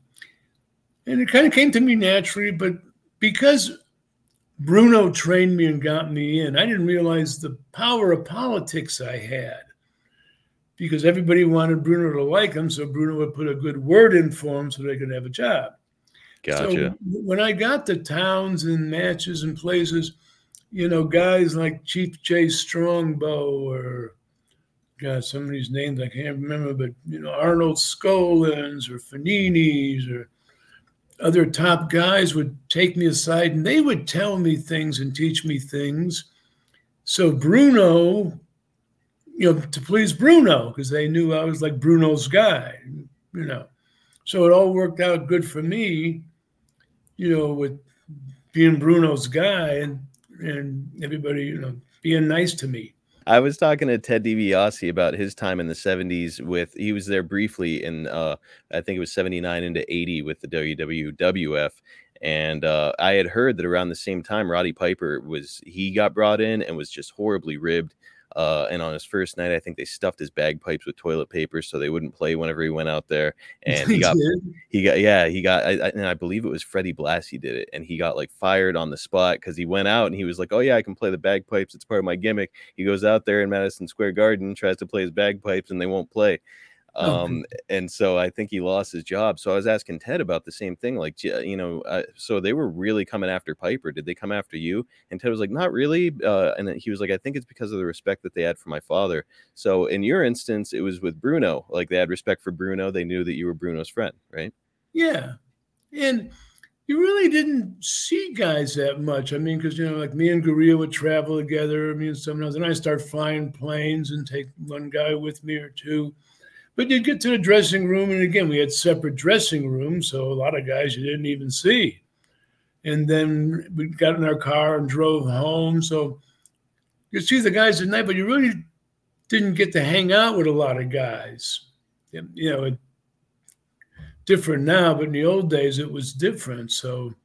and it kind of came to me naturally, but because Bruno trained me and got me in, I didn't realize the power of politics I had, because everybody wanted Bruno to like him, so Bruno would put a good word in for him so they could have a job. Gotcha. So when I got to towns and matches and places, you know, guys like Chief Jay Strongbow or, God, some of these names I can't remember, but, you know, Arnold Skolins or Fanini's or other top guys would take me aside and they would tell me things and teach me things. So Bruno, you know, to please Bruno, because they knew I was like Bruno's guy, you know. So it all worked out good for me, you know, with being Bruno's guy and and everybody, you know, being nice to me. I was talking to Ted DiBiase about his time in the seventies with, he was there briefly in, uh, I think it was seventy-nine into eighty with the W W F. And uh, I had heard that around the same time, Roddy Piper was, he got brought in and was just horribly ribbed. Uh, and on his first night, I think they stuffed his bagpipes with toilet paper so they wouldn't play whenever he went out there. And he got, he got, yeah, he got, I, I, and I believe it was Freddie Blassie did it. And he got like fired on the spot because he went out and he was like, oh yeah, I can play the bagpipes. It's part of my gimmick. He goes out there in Madison Square Garden, tries to play his bagpipes and they won't play. Um, okay. And so I think he lost his job. So I was asking Ted about the same thing. Like, you know, uh, so they were really coming after Piper. Did they come after you? And Ted was like, not really. Uh, and then he was like, I think it's because of the respect that they had for my father. So in your instance, it was with Bruno. Like they had respect for Bruno. They knew that you were Bruno's friend, right? Yeah. And you really didn't see guys that much. I mean, because, you know, like me and Gurria would travel together, me and someone else, and I start flying planes and take one guy with me or two. But you'd get to the dressing room, and again, we had separate dressing rooms, so a lot of guys you didn't even see. And then we got in our car and drove home. So you see the guys at night, but you really didn't get to hang out with a lot of guys. You know, it, different now, but in the old days, it was different. So,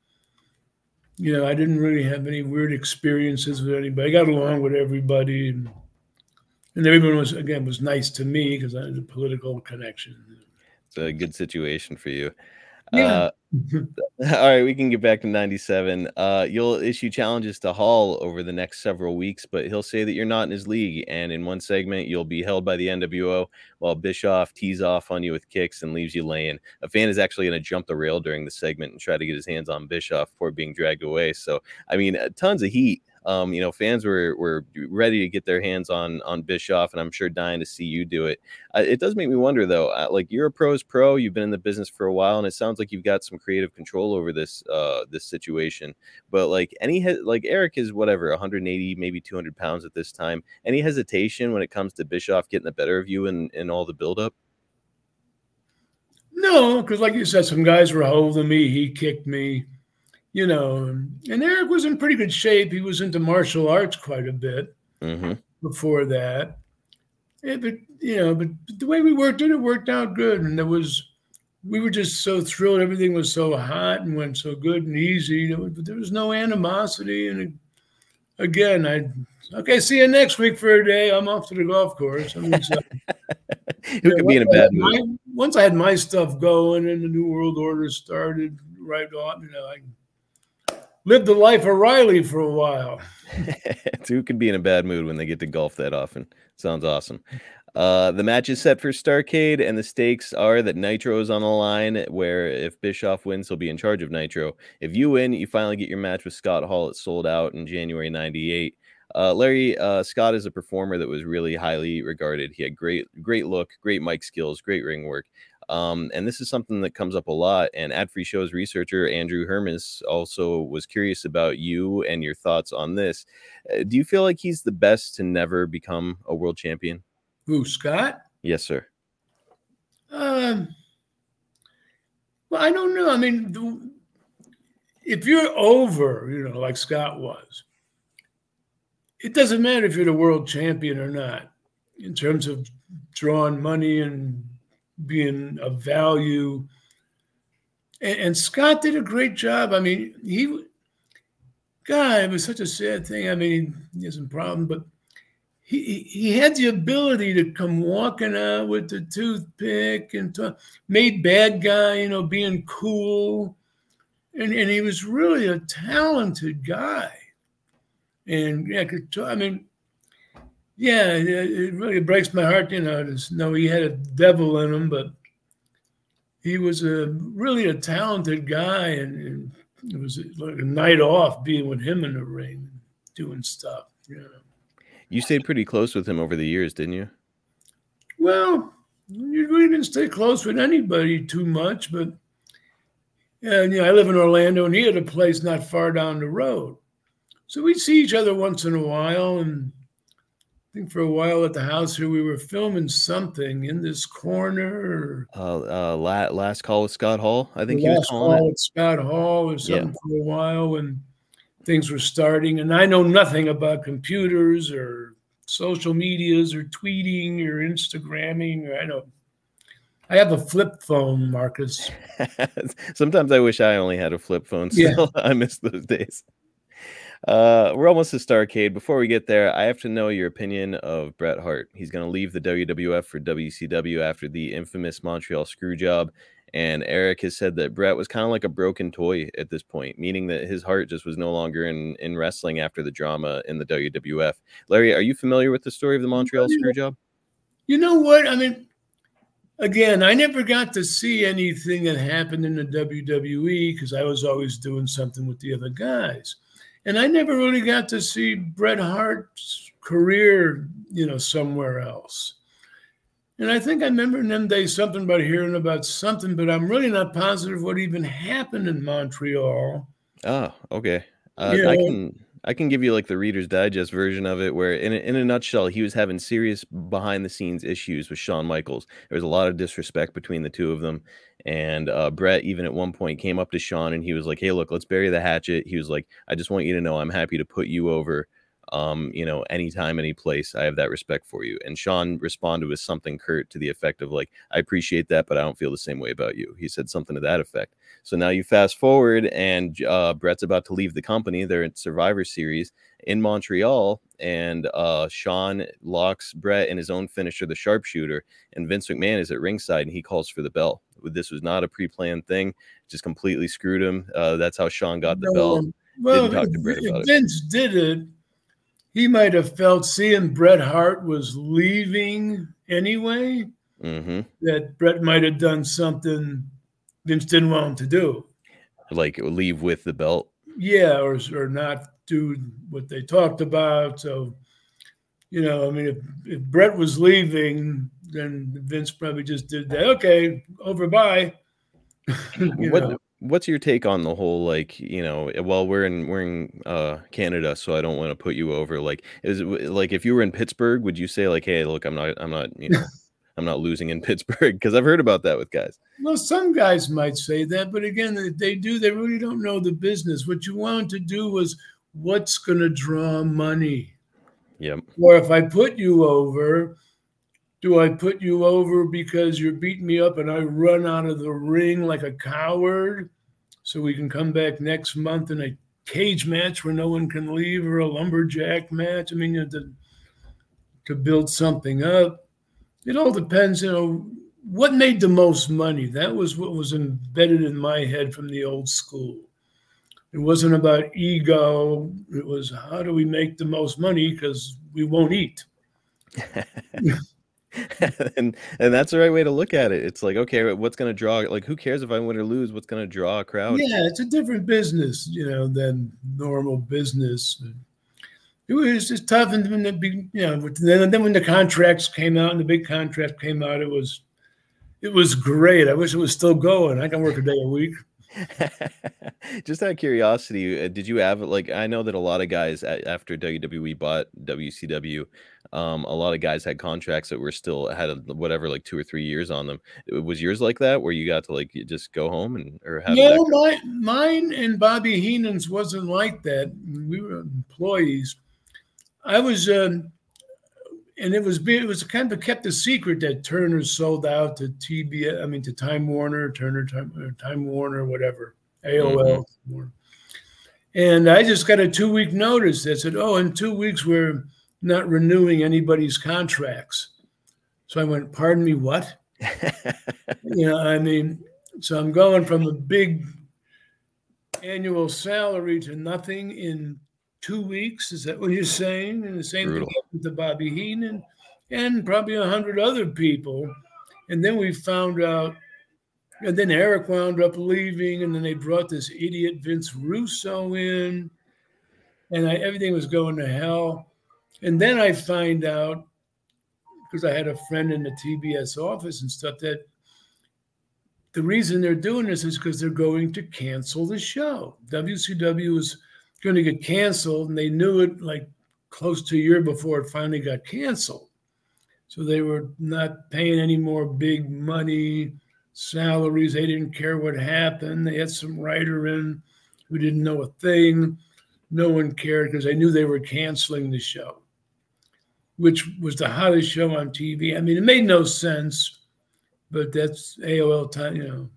you know, I didn't really have any weird experiences with anybody. I got along with everybody. And, And everyone was, again, was nice to me because I had a political connection. It's a good situation for you. Yeah. Uh, all right, we can get back to ninety-seven. Uh, you'll issue challenges to Hall over the next several weeks, but he'll say that you're not in his league. And in one segment, you'll be held by the N W O while Bischoff tees off on you with kicks and leaves you laying. A fan is actually going to jump the rail during the segment and try to get his hands on Bischoff before being dragged away. So, I mean, tons of heat. Um, you know, fans were were ready to get their hands on on Bischoff, and I'm sure dying to see you do it. Uh, it does make me wonder, though. Uh, like you're a pro's pro, you've been in the business for a while, and it sounds like you've got some creative control over this uh, this situation. But like any he- like Eric is whatever one hundred eighty, maybe two hundred pounds at this time. Any hesitation when it comes to Bischoff getting the better of you in in all the buildup? No, because like you said, some guys were holding me. He kicked me. You know, and Eric was in pretty good shape. He was into martial arts quite a bit mm-hmm. before that. Yeah, but, you know, but the way we worked it, it worked out good. And there was, we were just so thrilled. Everything was so hot and went so good and easy. There was, there was no animosity. And again, I, okay, see you next week for a day. I'm off to the golf course. I mean, so, Who could be in a bad mood? My, once I had my stuff going and the New World Order started right on, you know, I lived the life of Riley for a while. Who could be in a bad mood when they get to golf that often? Sounds awesome. Uh, the match is set for Starrcade, and the stakes are that Nitro is on the line, where if Bischoff wins, he'll be in charge of Nitro. If you win, you finally get your match with Scott Hall. It sold out in January ninety-eight. Uh, Larry, uh, Scott is a performer that was really highly regarded. He had great, great look, great mic skills, great ring work. Um, and this is something that comes up a lot. And Ad Free Show's researcher, Andrew Hermes, also was curious about you and your thoughts on this. Uh, do you feel like he's the best to never become a world champion? Who, Scott? Yes, sir. Um, well, I don't know. I mean, the, if you're over, you know, like Scott was, it doesn't matter if you're the world champion or not in terms of drawing money and being of value. And, and Scott did a great job. I mean, he, God, it was such a sad thing. I mean, he has a problem, but he he had the ability to come walking out with the toothpick and talk, made bad guy, you know, being cool. And, and he was really a talented guy. And yeah, I could talk, I mean, yeah, it, it really breaks my heart, you know, to know he had a devil in him, but he was a really a talented guy. And, and it was like a night off being with him in the ring, doing stuff, you know. You stayed pretty close with him over the years, didn't you? Well, you really didn't stay close with anybody too much, but yeah, you know, I live in Orlando, and he had a place not far down the road. So we'd see each other once in a while, and I think for a while at the house here, we were filming something in this corner. Uh, uh, last, last call with Scott Hall, I think he was Last calling call it. with Scott Hall or something Yeah. for a while when things were starting. And I know nothing about computers or social medias or tweeting or Instagramming. Or I know I have a flip phone, Marcus. Sometimes I wish I only had a flip phone still. Yeah. I miss those days. Uh, we're almost to Starrcade. Before we get there, I have to know your opinion of Bret Hart. He's going to leave the W W F for W C W after the infamous Montreal screw job. And Eric has said that Bret was kind of like a broken toy at this point, meaning that his heart just was no longer in, in wrestling after the drama in the W W F. Larry, are you familiar with the story of the Montreal screw job? You know what? I mean, again, I never got to see anything that happened in the W W E because I was always doing something with the other guys. And I never really got to see Bret Hart's career, you know, somewhere else. And I think I remember in them days something about hearing about something, but I'm really not positive what even happened in Montreal. Oh, okay. Uh, Yeah. I can I can give you like the Reader's Digest version of it, where in a, in a nutshell, he was having serious behind the scenes issues with Shawn Michaels. There was a lot of disrespect between the two of them, and uh, Bret even at one point came up to Shawn and he was like, "Hey, look, let's bury the hatchet." He was like, "I just want you to know I'm happy to put you over. Um, you know, anytime, any place, I have that respect for you." And Shawn responded with something curt to the effect of like, "I appreciate that, but I don't feel the same way about you." He said something to that effect. So now you fast forward and uh, Bret's about to leave the company. They're in Survivor Series in Montreal, and uh, Shawn locks Bret in his own finisher, the sharpshooter, and Vince McMahon is at ringside and he calls for the bell. This was not a pre-planned thing, just completely screwed him. Uh, that's how Shawn got the No, belt. well, Didn't talk to if, Bret about if it. Vince did it, he might have felt seeing Bret Hart was leaving anyway, Mm-hmm. that Bret might have done something Vince didn't want him to do. Like leave with the belt. Yeah, or or not do what they talked about. So, you know, I mean, if, if Bret was leaving, then Vince probably just did that. Okay, over, bye. You What know. what's your take on the whole, like, you know, well, we're in we're in uh Canada, so I don't want to put you over. Like, is it like if you were in Pittsburgh, would you say like, "Hey, look, I'm not I'm not, you know, I'm not losing in Pittsburgh"? Because I've heard about that with guys. Well, some guys might say that, but again, if they do, they really don't know the business. What you wanted to do was what's going to draw money. Yep. Or if I put you over, do I put you over because you're beating me up and I run out of the ring like a coward so we can come back next month in a cage match where no one can leave, or a lumberjack match? I mean, you know, to, to build something up. It all depends, you know, what made the most money. That was what was embedded in my head from the old school. It wasn't about ego. It was, how do we make the most money because we won't eat. and and that's the right way to look at it. It's like, okay, what's going to draw? Like, who cares if I win or lose? What's going to draw a crowd? Yeah, it's a different business, you know, than normal business. It was just tough, and when the big, you know, then, then when the contracts came out and the big contract came out, it was, it was great. I wish it was still going. I can work a day a week. Just out of curiosity, uh, did you have like, I know that a lot of guys a- after W W E bought W C W, um, a lot of guys had contracts that were still had a, whatever, like two or three years on them. Was yours like that, where you got to like just go home, and or how did No, that go? my, mine and Bobby Heenan's wasn't like that. We were employees. I was, um, and it was it was kind of kept a secret that Turner sold out to T B S, I mean to Time Warner, Turner Time, or Time Warner, whatever, A O L. Mm-hmm. And I just got a two week notice that said, "Oh, in two weeks we're not renewing anybody's contracts. So I went, pardon me, what? You know, I mean, so I'm going from a big annual salary to nothing in two weeks. Is that what you're saying? And the same Brutal. thing happened to Bobby Heenan and probably a hundred other people. And then we found out, and then Eric wound up leaving, and then they brought this idiot Vince Russo in, and I, everything was going to hell. And then I find out, because I had a friend in the T B S office and stuff, that the reason they're doing this is because they're going to cancel the show. W C W is going to get canceled, and they knew it like close to a year before it finally got canceled. So they were not paying any more big money salaries. They didn't care what happened. They had some writer in who didn't know a thing. No one cared because they knew they were canceling the show, which was the hottest show on T V. I mean, it made no sense, but that's A O L time, you know.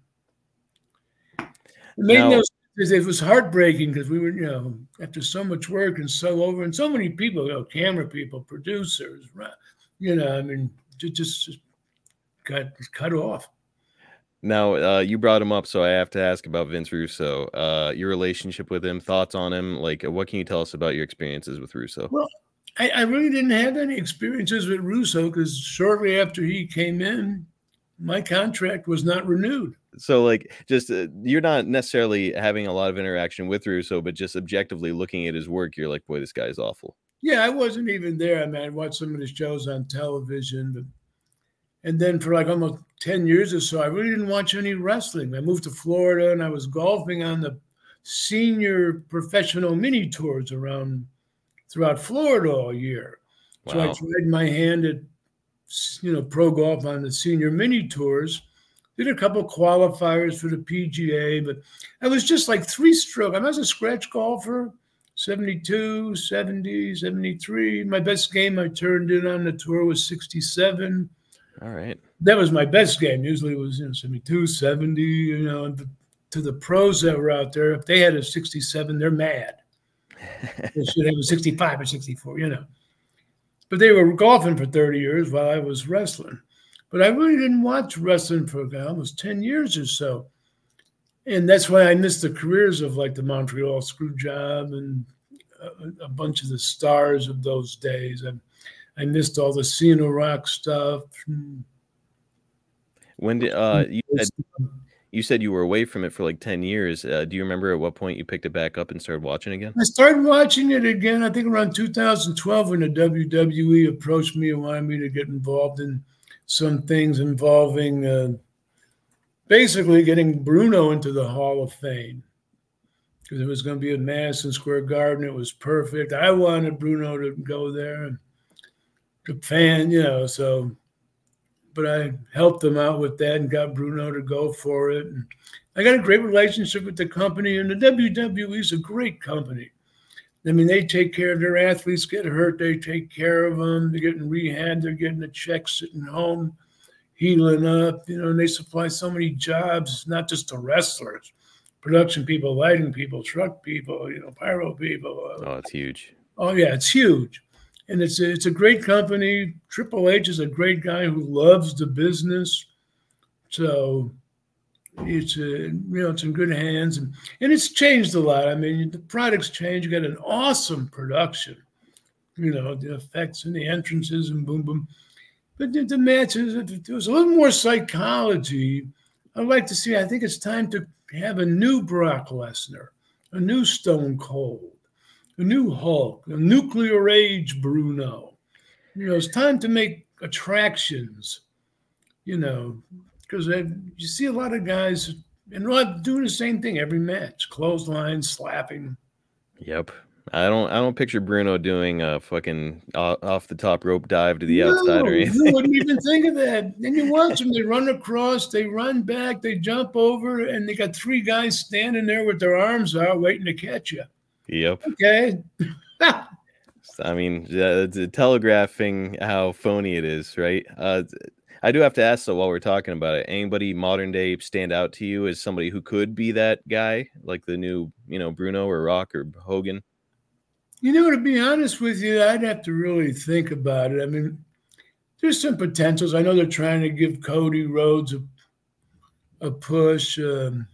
It made Now, no sense. It was heartbreaking because we were, you know, after so much work and so over, and so many people, you know, camera people, producers, you know, I mean, just, just got cut off. Now, uh, you brought him up, so I have to ask about Vince Russo. Uh, your relationship with him, thoughts on him. Like, what can you tell us about your experiences with Russo? Well, I, I really didn't have any experiences with Russo because shortly after he came in, my contract was not renewed. So, like, just uh, you're not necessarily having a lot of interaction with Russo, but just objectively looking at his work, you're like, boy, this guy's awful. Yeah, I wasn't even there. I mean, I watched some of the shows on television, but and then for like almost ten years or so, I really didn't watch any wrestling. I moved to Florida and I was golfing on the senior professional mini tours around throughout Florida all year. So Wow. I tried my hand at, you know, pro golf on the senior mini tours, did a couple qualifiers for the P G A, but I was just like three stroke. I was a scratch golfer, seventy-two, seventy, seventy-three. My best game I turned in on the tour was sixty-seven. All right. That was my best game. Usually it was, you know, seventy-two, seventy, you know, and to the pros that were out there, if they had a sixty-seven, they're mad. They should have a sixty-five or sixty-four, you know. But they were golfing for thirty years while I was wrestling. But I really didn't watch wrestling for almost ten years or so. And that's why I missed the careers of like the Montreal Screwjob and a, a bunch of the stars of those days. I, I missed all the Cena Rock stuff. When did uh, you said, you said you were away from it for like ten years. Uh, do you remember at what point you picked it back up and started watching again? I started watching it again, I think around two thousand twelve when the W W E approached me and wanted me to get involved in some things involving uh, basically getting Bruno into the Hall of Fame. Because it was going to be at Madison Square Garden. It was perfect. I wanted Bruno to go there. And the fan, you know, so, but I helped them out with that and got Bruno to go for it. And I got a great relationship with the company, and the W W E is a great company. I mean, they take care of their athletes, get hurt, they take care of them. They're getting rehab, they're getting a check sitting home, healing up, you know, and they supply so many jobs, not just to wrestlers, production people, lighting people, truck people, you know, pyro people. Oh, it's huge. Oh, yeah, it's huge. And it's a, it's a great company. Triple H is a great guy who loves the business. So it's, a, you know, it's in good hands. And, and it's changed a lot. I mean, the product's changed. You got an awesome production, you know, the effects and the entrances and boom, boom. But the, the matches, there was a little more psychology. I'd like to see, I think it's time to have a new Brock Lesnar, a new Stone Cold, a new Hulk, a nuclear age Bruno. You know, it's time to make attractions, you know, because you see a lot of guys and not doing the same thing every match, clothesline, slapping. Yep. I don't I don't picture Bruno doing a fucking off the top rope dive to the No, outside or anything. you wouldn't even think of that. Then you watch them, they run across, they run back, they jump over, and they got three guys standing there with their arms out waiting to catch you. Yep. Okay. I mean, uh, it's telegraphing how phony it is, right? Uh, I do have to ask, though, while we're talking about it, anybody modern day stand out to you as somebody who could be that guy, like the new, you know, Bruno or Rock or Hogan? You know, to be honest with you, I'd have to really think about it. I mean, there's some potentials. I know they're trying to give Cody Rhodes a, a push. Um,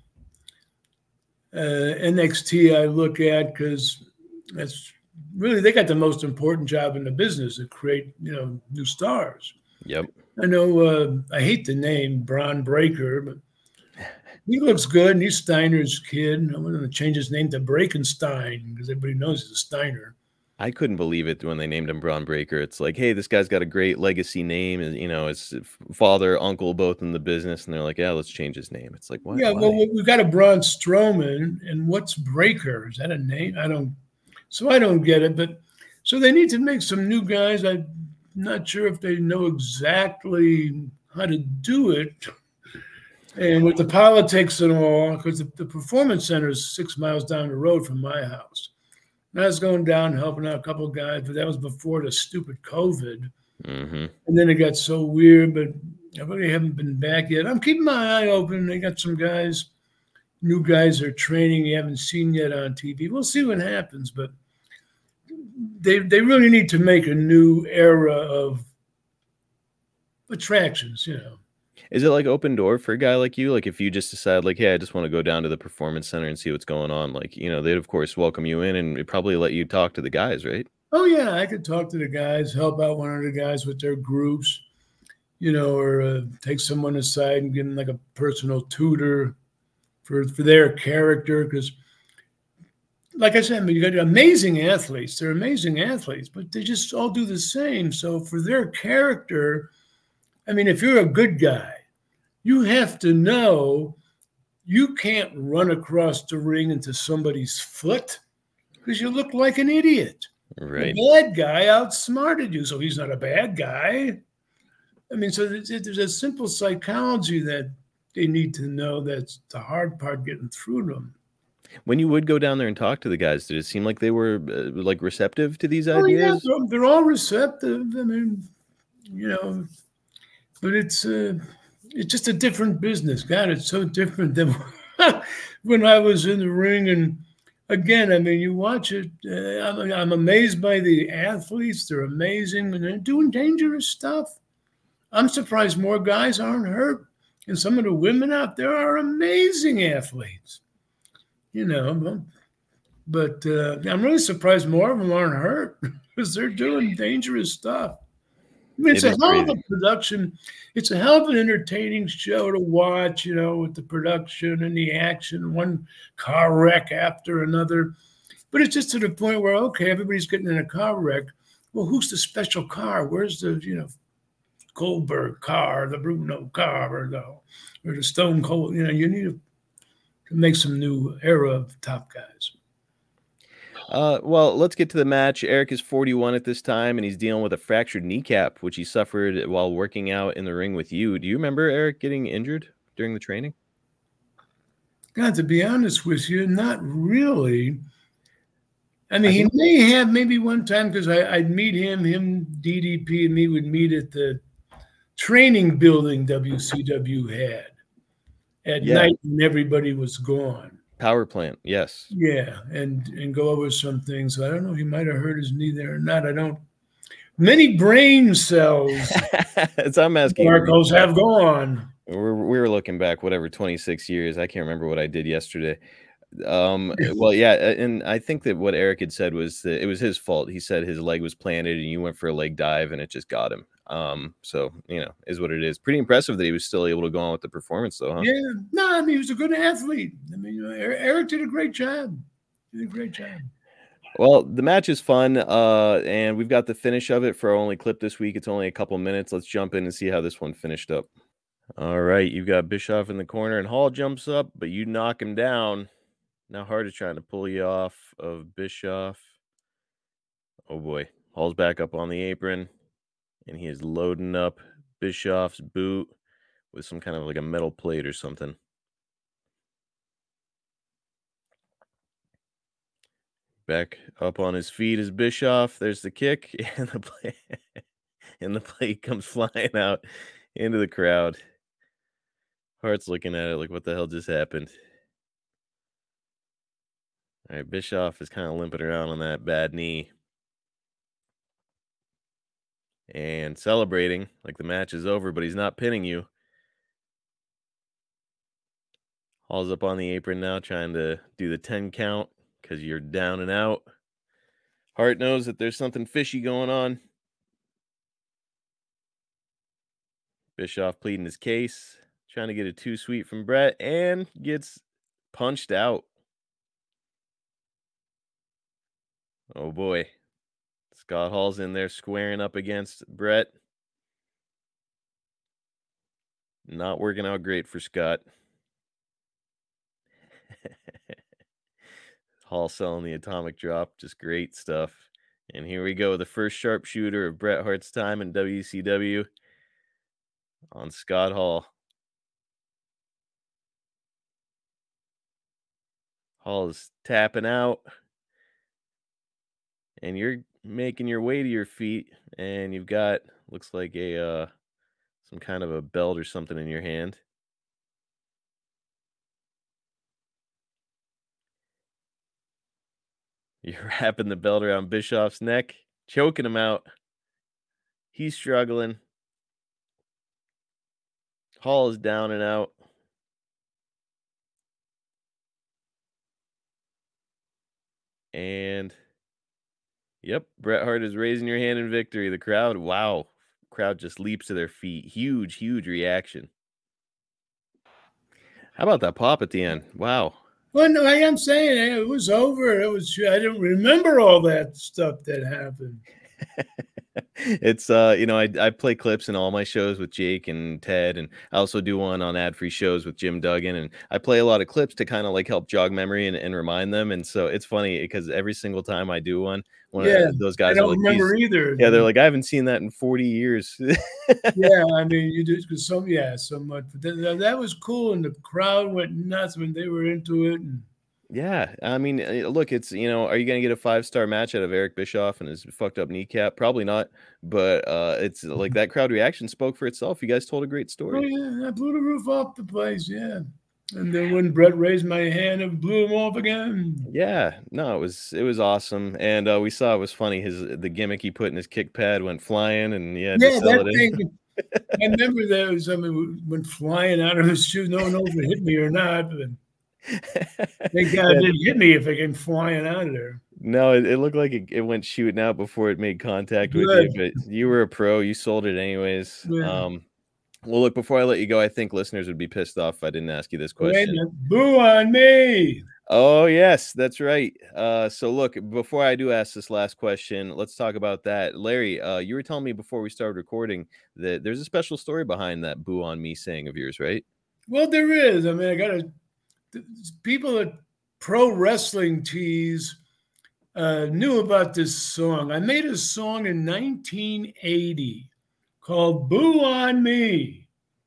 uh, N X T I look at because that's really, they got the most important job in the business to create, you know, new stars. Yep. I know, uh, I hate the name Braun Breaker, but he looks good, and he's Steiner's kid. I'm going to change his name to Breakenstein because everybody knows he's a Steiner. I couldn't believe it when they named him Braun Breaker. It's like, hey, this guy's got a great legacy name, and you know, his father, uncle, both in the business, and they're like, yeah, let's change his name. It's like, what? Yeah, Why? well, we've got a Braun Strowman, and what's Breaker? Is that a name? I don't. So I don't get it. But so they need to make some new guys. I'm not sure if they know exactly how to do it. And with the politics and all, because the, the Performance Center is six miles down the road from my house. And I was going down helping out a couple of guys, but that was before the stupid COVID. Mm-hmm. And then it got so weird, but I really haven't been back yet. I'm keeping my eye open. They got some guys, new guys are training you haven't seen yet on T V. We'll see what happens, but they they really need to make a new era of attractions, you know. Is it like open door for a guy like you? Like if you just decide like, hey, I just want to go down to the Performance Center and see what's going on. Like, you know, they'd of course welcome you in and probably let you talk to the guys, right? Oh yeah, I could talk to the guys, help out one of the guys with their groups, you know, or uh, take someone aside and give them like a personal tutor for, for their character. Because like I said, I mean, you got amazing athletes. They're amazing athletes, but they just all do the same. So for their character, I mean, if you're a good guy, you have to know you can't run across the ring into somebody's foot because you look like an idiot. Right. The bad guy outsmarted you, so he's not a bad guy. I mean, so there's, there's a simple psychology that they need to know. That's the hard part, getting through them. When you would go down there and talk to the guys, did it seem like they were uh, like receptive to these Oh, ideas? yeah, they're, they're all receptive. I mean, you know, but it's uh, it's just a different business. God, it's so different than when I was in the ring. And again, I mean, you watch it. Uh, I'm, I'm amazed by the athletes. They're amazing, and they're doing dangerous stuff. I'm surprised more guys aren't hurt. And some of the women out there are amazing athletes. You know, but uh, I'm really surprised more of them aren't hurt because they're doing dangerous stuff. I mean, it's It a is hell of crazy. a production. It's a hell of an entertaining show to watch, you know, with the production and the action, one car wreck after another. But it's just to the point where, okay, everybody's getting in a car wreck. Well, who's the special car? Where's the, you know, Goldberg car, the Bruno car, or the, or the Stone Cold? You know, you need to, to make some new era of top guys. Uh, well, let's get to the match. Eric is forty-one at this time, and he's dealing with a fractured kneecap, which he suffered while working out in the ring with you. Do you remember Eric getting injured during the training? God, to be honest with you, not really. I mean, I he think- may have maybe one time because I'd meet him, him, D D P, and me would meet at the training building W C W had at Yeah. night when everybody was gone. Power plant, yes. Yeah, and and go over some things. So I don't know if he might have hurt his knee there or not. I don't. Many brain cells, So I'm asking. Marcos, have gone. We're, we were looking back, whatever, twenty-six years. I can't remember what I did yesterday. Um, well, yeah, and I think that what Eric had said was that it was his fault. He said his leg was planted, and you went for a leg dive, and it just got him. Um, so you know, is what it is. Pretty impressive that he was still able to go on with the performance, though, huh? Yeah, no, I mean, he was a good athlete. I mean, you know, Eric, Eric did a great job. Did a great job. Well, the match is fun, uh, and we've got the finish of it for our only clip this week. It's only a couple minutes. Let's jump in and see how this one finished up. All right, you've got Bischoff in the corner, and Hall jumps up, but you knock him down. Now Hart is trying to pull you off of Bischoff. Oh boy, Hall's back up on the apron, and he is loading up Bischoff's boot with some kind of like a metal plate or something. Back up on his feet is Bischoff. There's the kick, and the plate, and the plate comes flying out into the crowd. Hart's looking at it like, what the hell just happened? All right, Bischoff is kind of limping around on that bad knee. And celebrating like the match is over, but he's not pinning you. Hall's up on the apron now, trying to do the ten count because you're down and out. Hart knows that there's something fishy going on. Bischoff pleading his case, trying to get a two sweet from Bret, and gets punched out. Oh boy. Scott Hall's in there squaring up against Bret. Not working out great for Scott. Hall selling the atomic drop. Just great stuff. And here we go. The first sharpshooter of Bret Hart's time in W C W on Scott Hall. Hall is tapping out. And you're making your way to your feet, and you've got, looks like a uh some kind of a belt or something in your hand. You're wrapping the belt around Bischoff's neck, choking him out. He's struggling. Hall is down and out. And yep, Bret Hart is raising your hand in victory. The crowd, wow. Crowd just leaps to their feet. Huge, huge reaction. How about that pop at the end? Wow. Well, no, I am saying it was over. It was. I didn't remember all that stuff that happened. It's uh you know I I play clips in all my shows with Jake and Ted, and I also do one on ad-free shows with Jim Duggan, and I play a lot of clips to kind of like help jog memory and, and remind them. And so it's funny because every single time I do one, one yeah, of those guys I don't are like, remember either. Yeah, they're like, I haven't seen that in forty years. Yeah, I mean, you just because some yeah, so much. But that, that was cool, and the crowd went nuts when they were into it. And yeah, I mean, look, it's, you know, are you going to get a five-star match out of Eric Bischoff and his fucked up kneecap? Probably not, but uh, it's like that crowd reaction spoke for itself. You guys told a great story. Oh, yeah, I blew the roof off the place, yeah. And then when Bret raised my hand, it blew him off again. Yeah, no, it was it was awesome, and uh, we saw it was funny. His the gimmick he put in his kick pad went flying, and yeah, yeah, that thing. I remember there was something went flying out of his shoe. No one knows if it hit me or not, but. Thank God it didn't hit me if it came flying out of there. No, it, it looked like it, it went shooting out before it made contact with Good. you, but you were a pro. You sold it anyways. Yeah. Um, well, look, before I let you go, I think listeners would be pissed off if I didn't ask you this question. Boo on me. Oh, yes, that's right. Uh, so, look, before I do ask this last question, let's talk about that. Larry, uh, you were telling me before we started recording that there's a special story behind that boo on me saying of yours, right? Well, there is. I mean, I got to. People at Pro Wrestling Tees uh, knew about this song. I made a song in nineteen eighty called Boo on Me.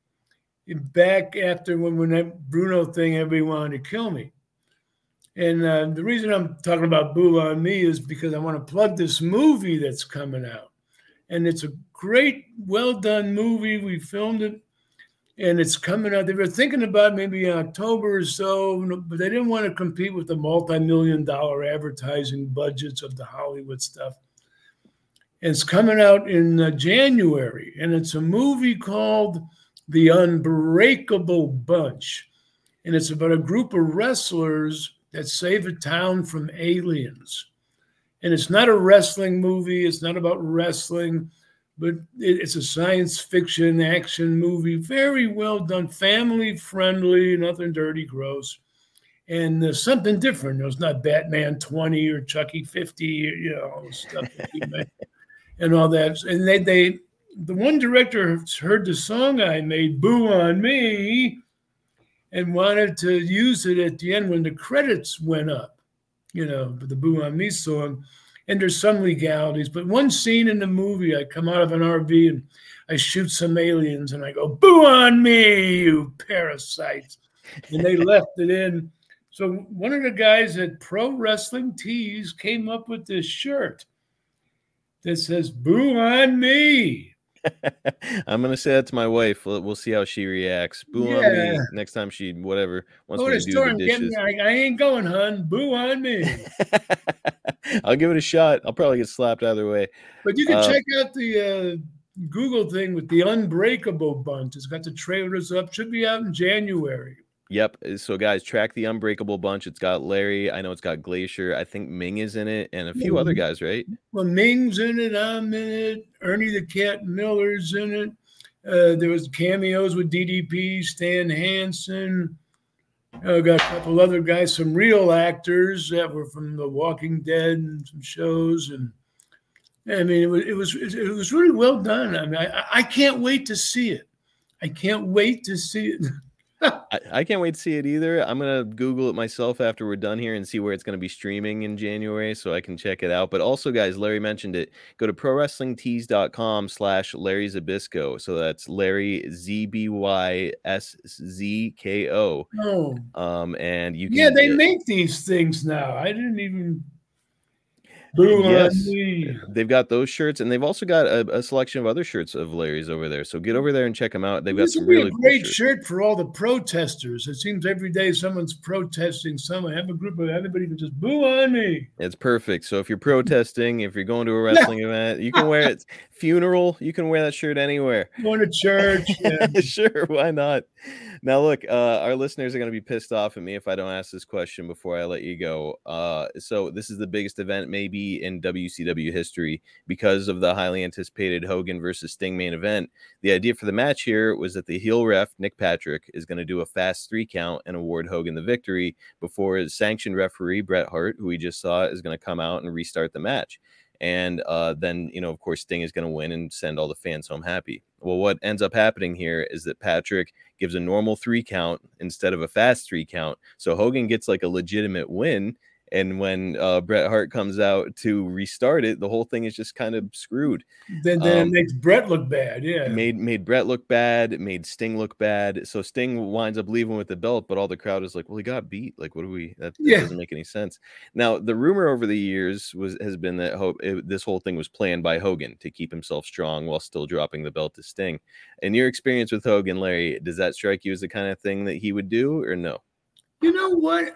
Back after when, when that Bruno thing, everybody wanted to kill me. And uh, the reason I'm talking about Boo on Me is because I want to plug this movie that's coming out. And it's a great, well-done movie. We filmed it. And it's coming out. They were thinking about maybe in October or so, but they didn't want to compete with the multi-million dollar advertising budgets of the Hollywood stuff. And it's coming out in uh, January. And it's a movie called The Unbreakable Bunch. And it's about a group of wrestlers that save a town from aliens. And it's not a wrestling movie. It's not about wrestling. But it's a science fiction action movie, very well done, family friendly, nothing dirty, gross, and uh, something different. It was not Batman twenty or Chucky fifty, you know, all the stuff that he made and all that. And they, they, the one director heard the song I made, Boo on Me, and wanted to use it at the end when the credits went up, you know, the Boo on Me song. And there's some legalities, but one scene in the movie, I come out of an R V and I shoot some aliens and I go, boo on me, you parasites. And they left it in. So one of the guys at Pro Wrestling Tees came up with this shirt that says, boo on me. I'm gonna say that to my wife. We'll, we'll see how she reacts. Boo Yeah. on me next time she whatever wants Go me to to the do store the and get me. dishes. I, I ain't going, hun. Boo on me. I'll give it a shot. I'll probably get slapped either way. But you can Uh, check out the uh, Google thing with the Unbreakable Bunch. It's got the trailers up. Should be out in January. Yep. So guys, track the Unbreakable Bunch. It's got Larry. I know it's got Glacier. I think Ming is in it, and a few Yeah. other guys, right? Well, Ming's in it. I'm in it. Ernie the Cat Miller's in it. Uh, there was cameos with D D P, Stan Hansen. I got a couple other guys, some real actors that were from The Walking Dead and some shows. And I mean, it was it was it was really well done. I mean, I, I can't wait to see it. I can't wait to see it. I, I can't wait to see it either. I'm gonna Google it myself after we're done here and see where it's gonna be streaming in January, so I can check it out. But also, guys, Larry mentioned it. Go to pro wrestling tees dot com slash Larry Zbyszko. So that's Larry Z B Y S Z K O. Oh, Um, and you can yeah, they uh, make these things now. I didn't even. Boo yes, on me. they've got those shirts, and they've also got a, a selection of other shirts of Larry's over there. So get over there and check them out. They've got This some would be really a cool great shirts. shirt for all the protesters. It seems every day someone's protesting someone. Have a group of everybody can just boo on me. It's perfect. So if you're protesting, if you're going to a wrestling event, you can wear it. Funeral, you can wear that shirt anywhere. Going to church. Yeah. Sure, why not? Now, look, uh, our listeners are going to be pissed off at me if I don't ask this question before I let you go. Uh, so this is the biggest event maybe in W C W history because of the highly anticipated Hogan versus Sting main event. The idea for the match here was that the heel ref, Nick Patrick, is going to do a fast three count and award Hogan the victory before his sanctioned referee, Bret Hart, who we just saw, is going to come out and restart the match. And uh, then, you know, of course, Sting is going to win and send all the fans home happy. Well, what ends up happening here is that Patrick gives a normal three count instead of a fast three count. So Hogan gets like a legitimate win. And when uh, Bret Hart comes out to restart it, the whole thing is just kind of screwed. Then, then Um, it makes Brett look bad. Yeah. Made made Bret look bad. It made Sting look bad. So Sting winds up leaving with the belt, but all the crowd is like, "Well, he got beat. Like, what do we? That, that Yeah. doesn't make any sense." Now, the rumor over the years was has been that Ho- it, this whole thing was planned by Hogan to keep himself strong while still dropping the belt to Sting. In your experience with Hogan, Larry, does that strike you as the kind of thing that he would do, or no? You know what?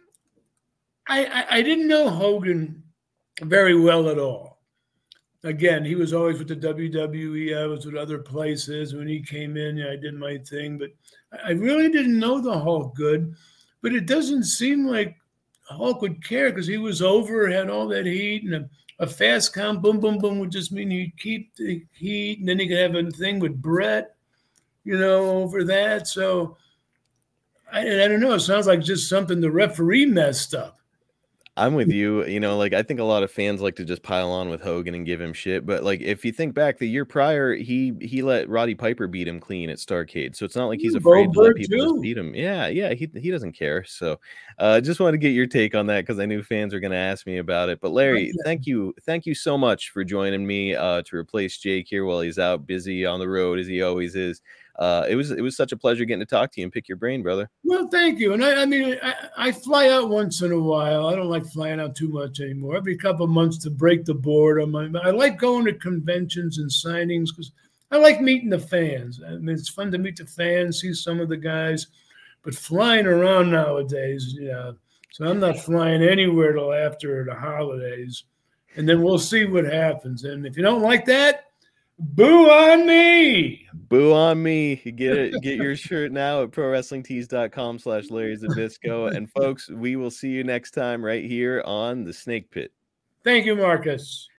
I, I, I didn't know Hogan very well at all. Again, he was always with the W W E. I was with other places. When he came in, I did my thing. But I really didn't know the Hulk good. But it doesn't seem like Hulk would care because he was over, had all that heat, and a, a fast count, boom, boom, boom, would just mean he'd keep the heat. And then he could have a thing with Brett, you know, over that. So I, I don't know. It sounds like just something the referee messed up. I'm with you. You know, like I think a lot of fans like to just pile on with Hogan and give him shit. But like if you think back, the year prior, he he let Roddy Piper beat him clean at Starrcade. So it's not like he's afraid to let Goldberg people too. just beat him. Yeah, yeah, he he doesn't care. So uh just want to get your take on that because I knew fans were gonna ask me about it. But Larry, thank you, thank you so much for joining me uh to replace Jake here while he's out busy on the road as he always is. Uh, it was it was such a pleasure getting to talk to you and pick your brain, brother. Well, thank you. And I, I mean, I, I fly out once in a while. I don't like flying out too much anymore. Every couple of months to break the boredom. I, I like going to conventions and signings because I like meeting the fans. I mean, it's fun to meet the fans, see some of the guys. But flying around nowadays, yeah. So I'm not flying anywhere till after the holidays. And then we'll see what happens. And if you don't like that, boo on me. Boo on me. Get it, get your shirt now at pro wrestling tees dot com slash Larry Zbyszko. And folks, we will see you next time right here on the Snake Pit. Thank you, Marcus.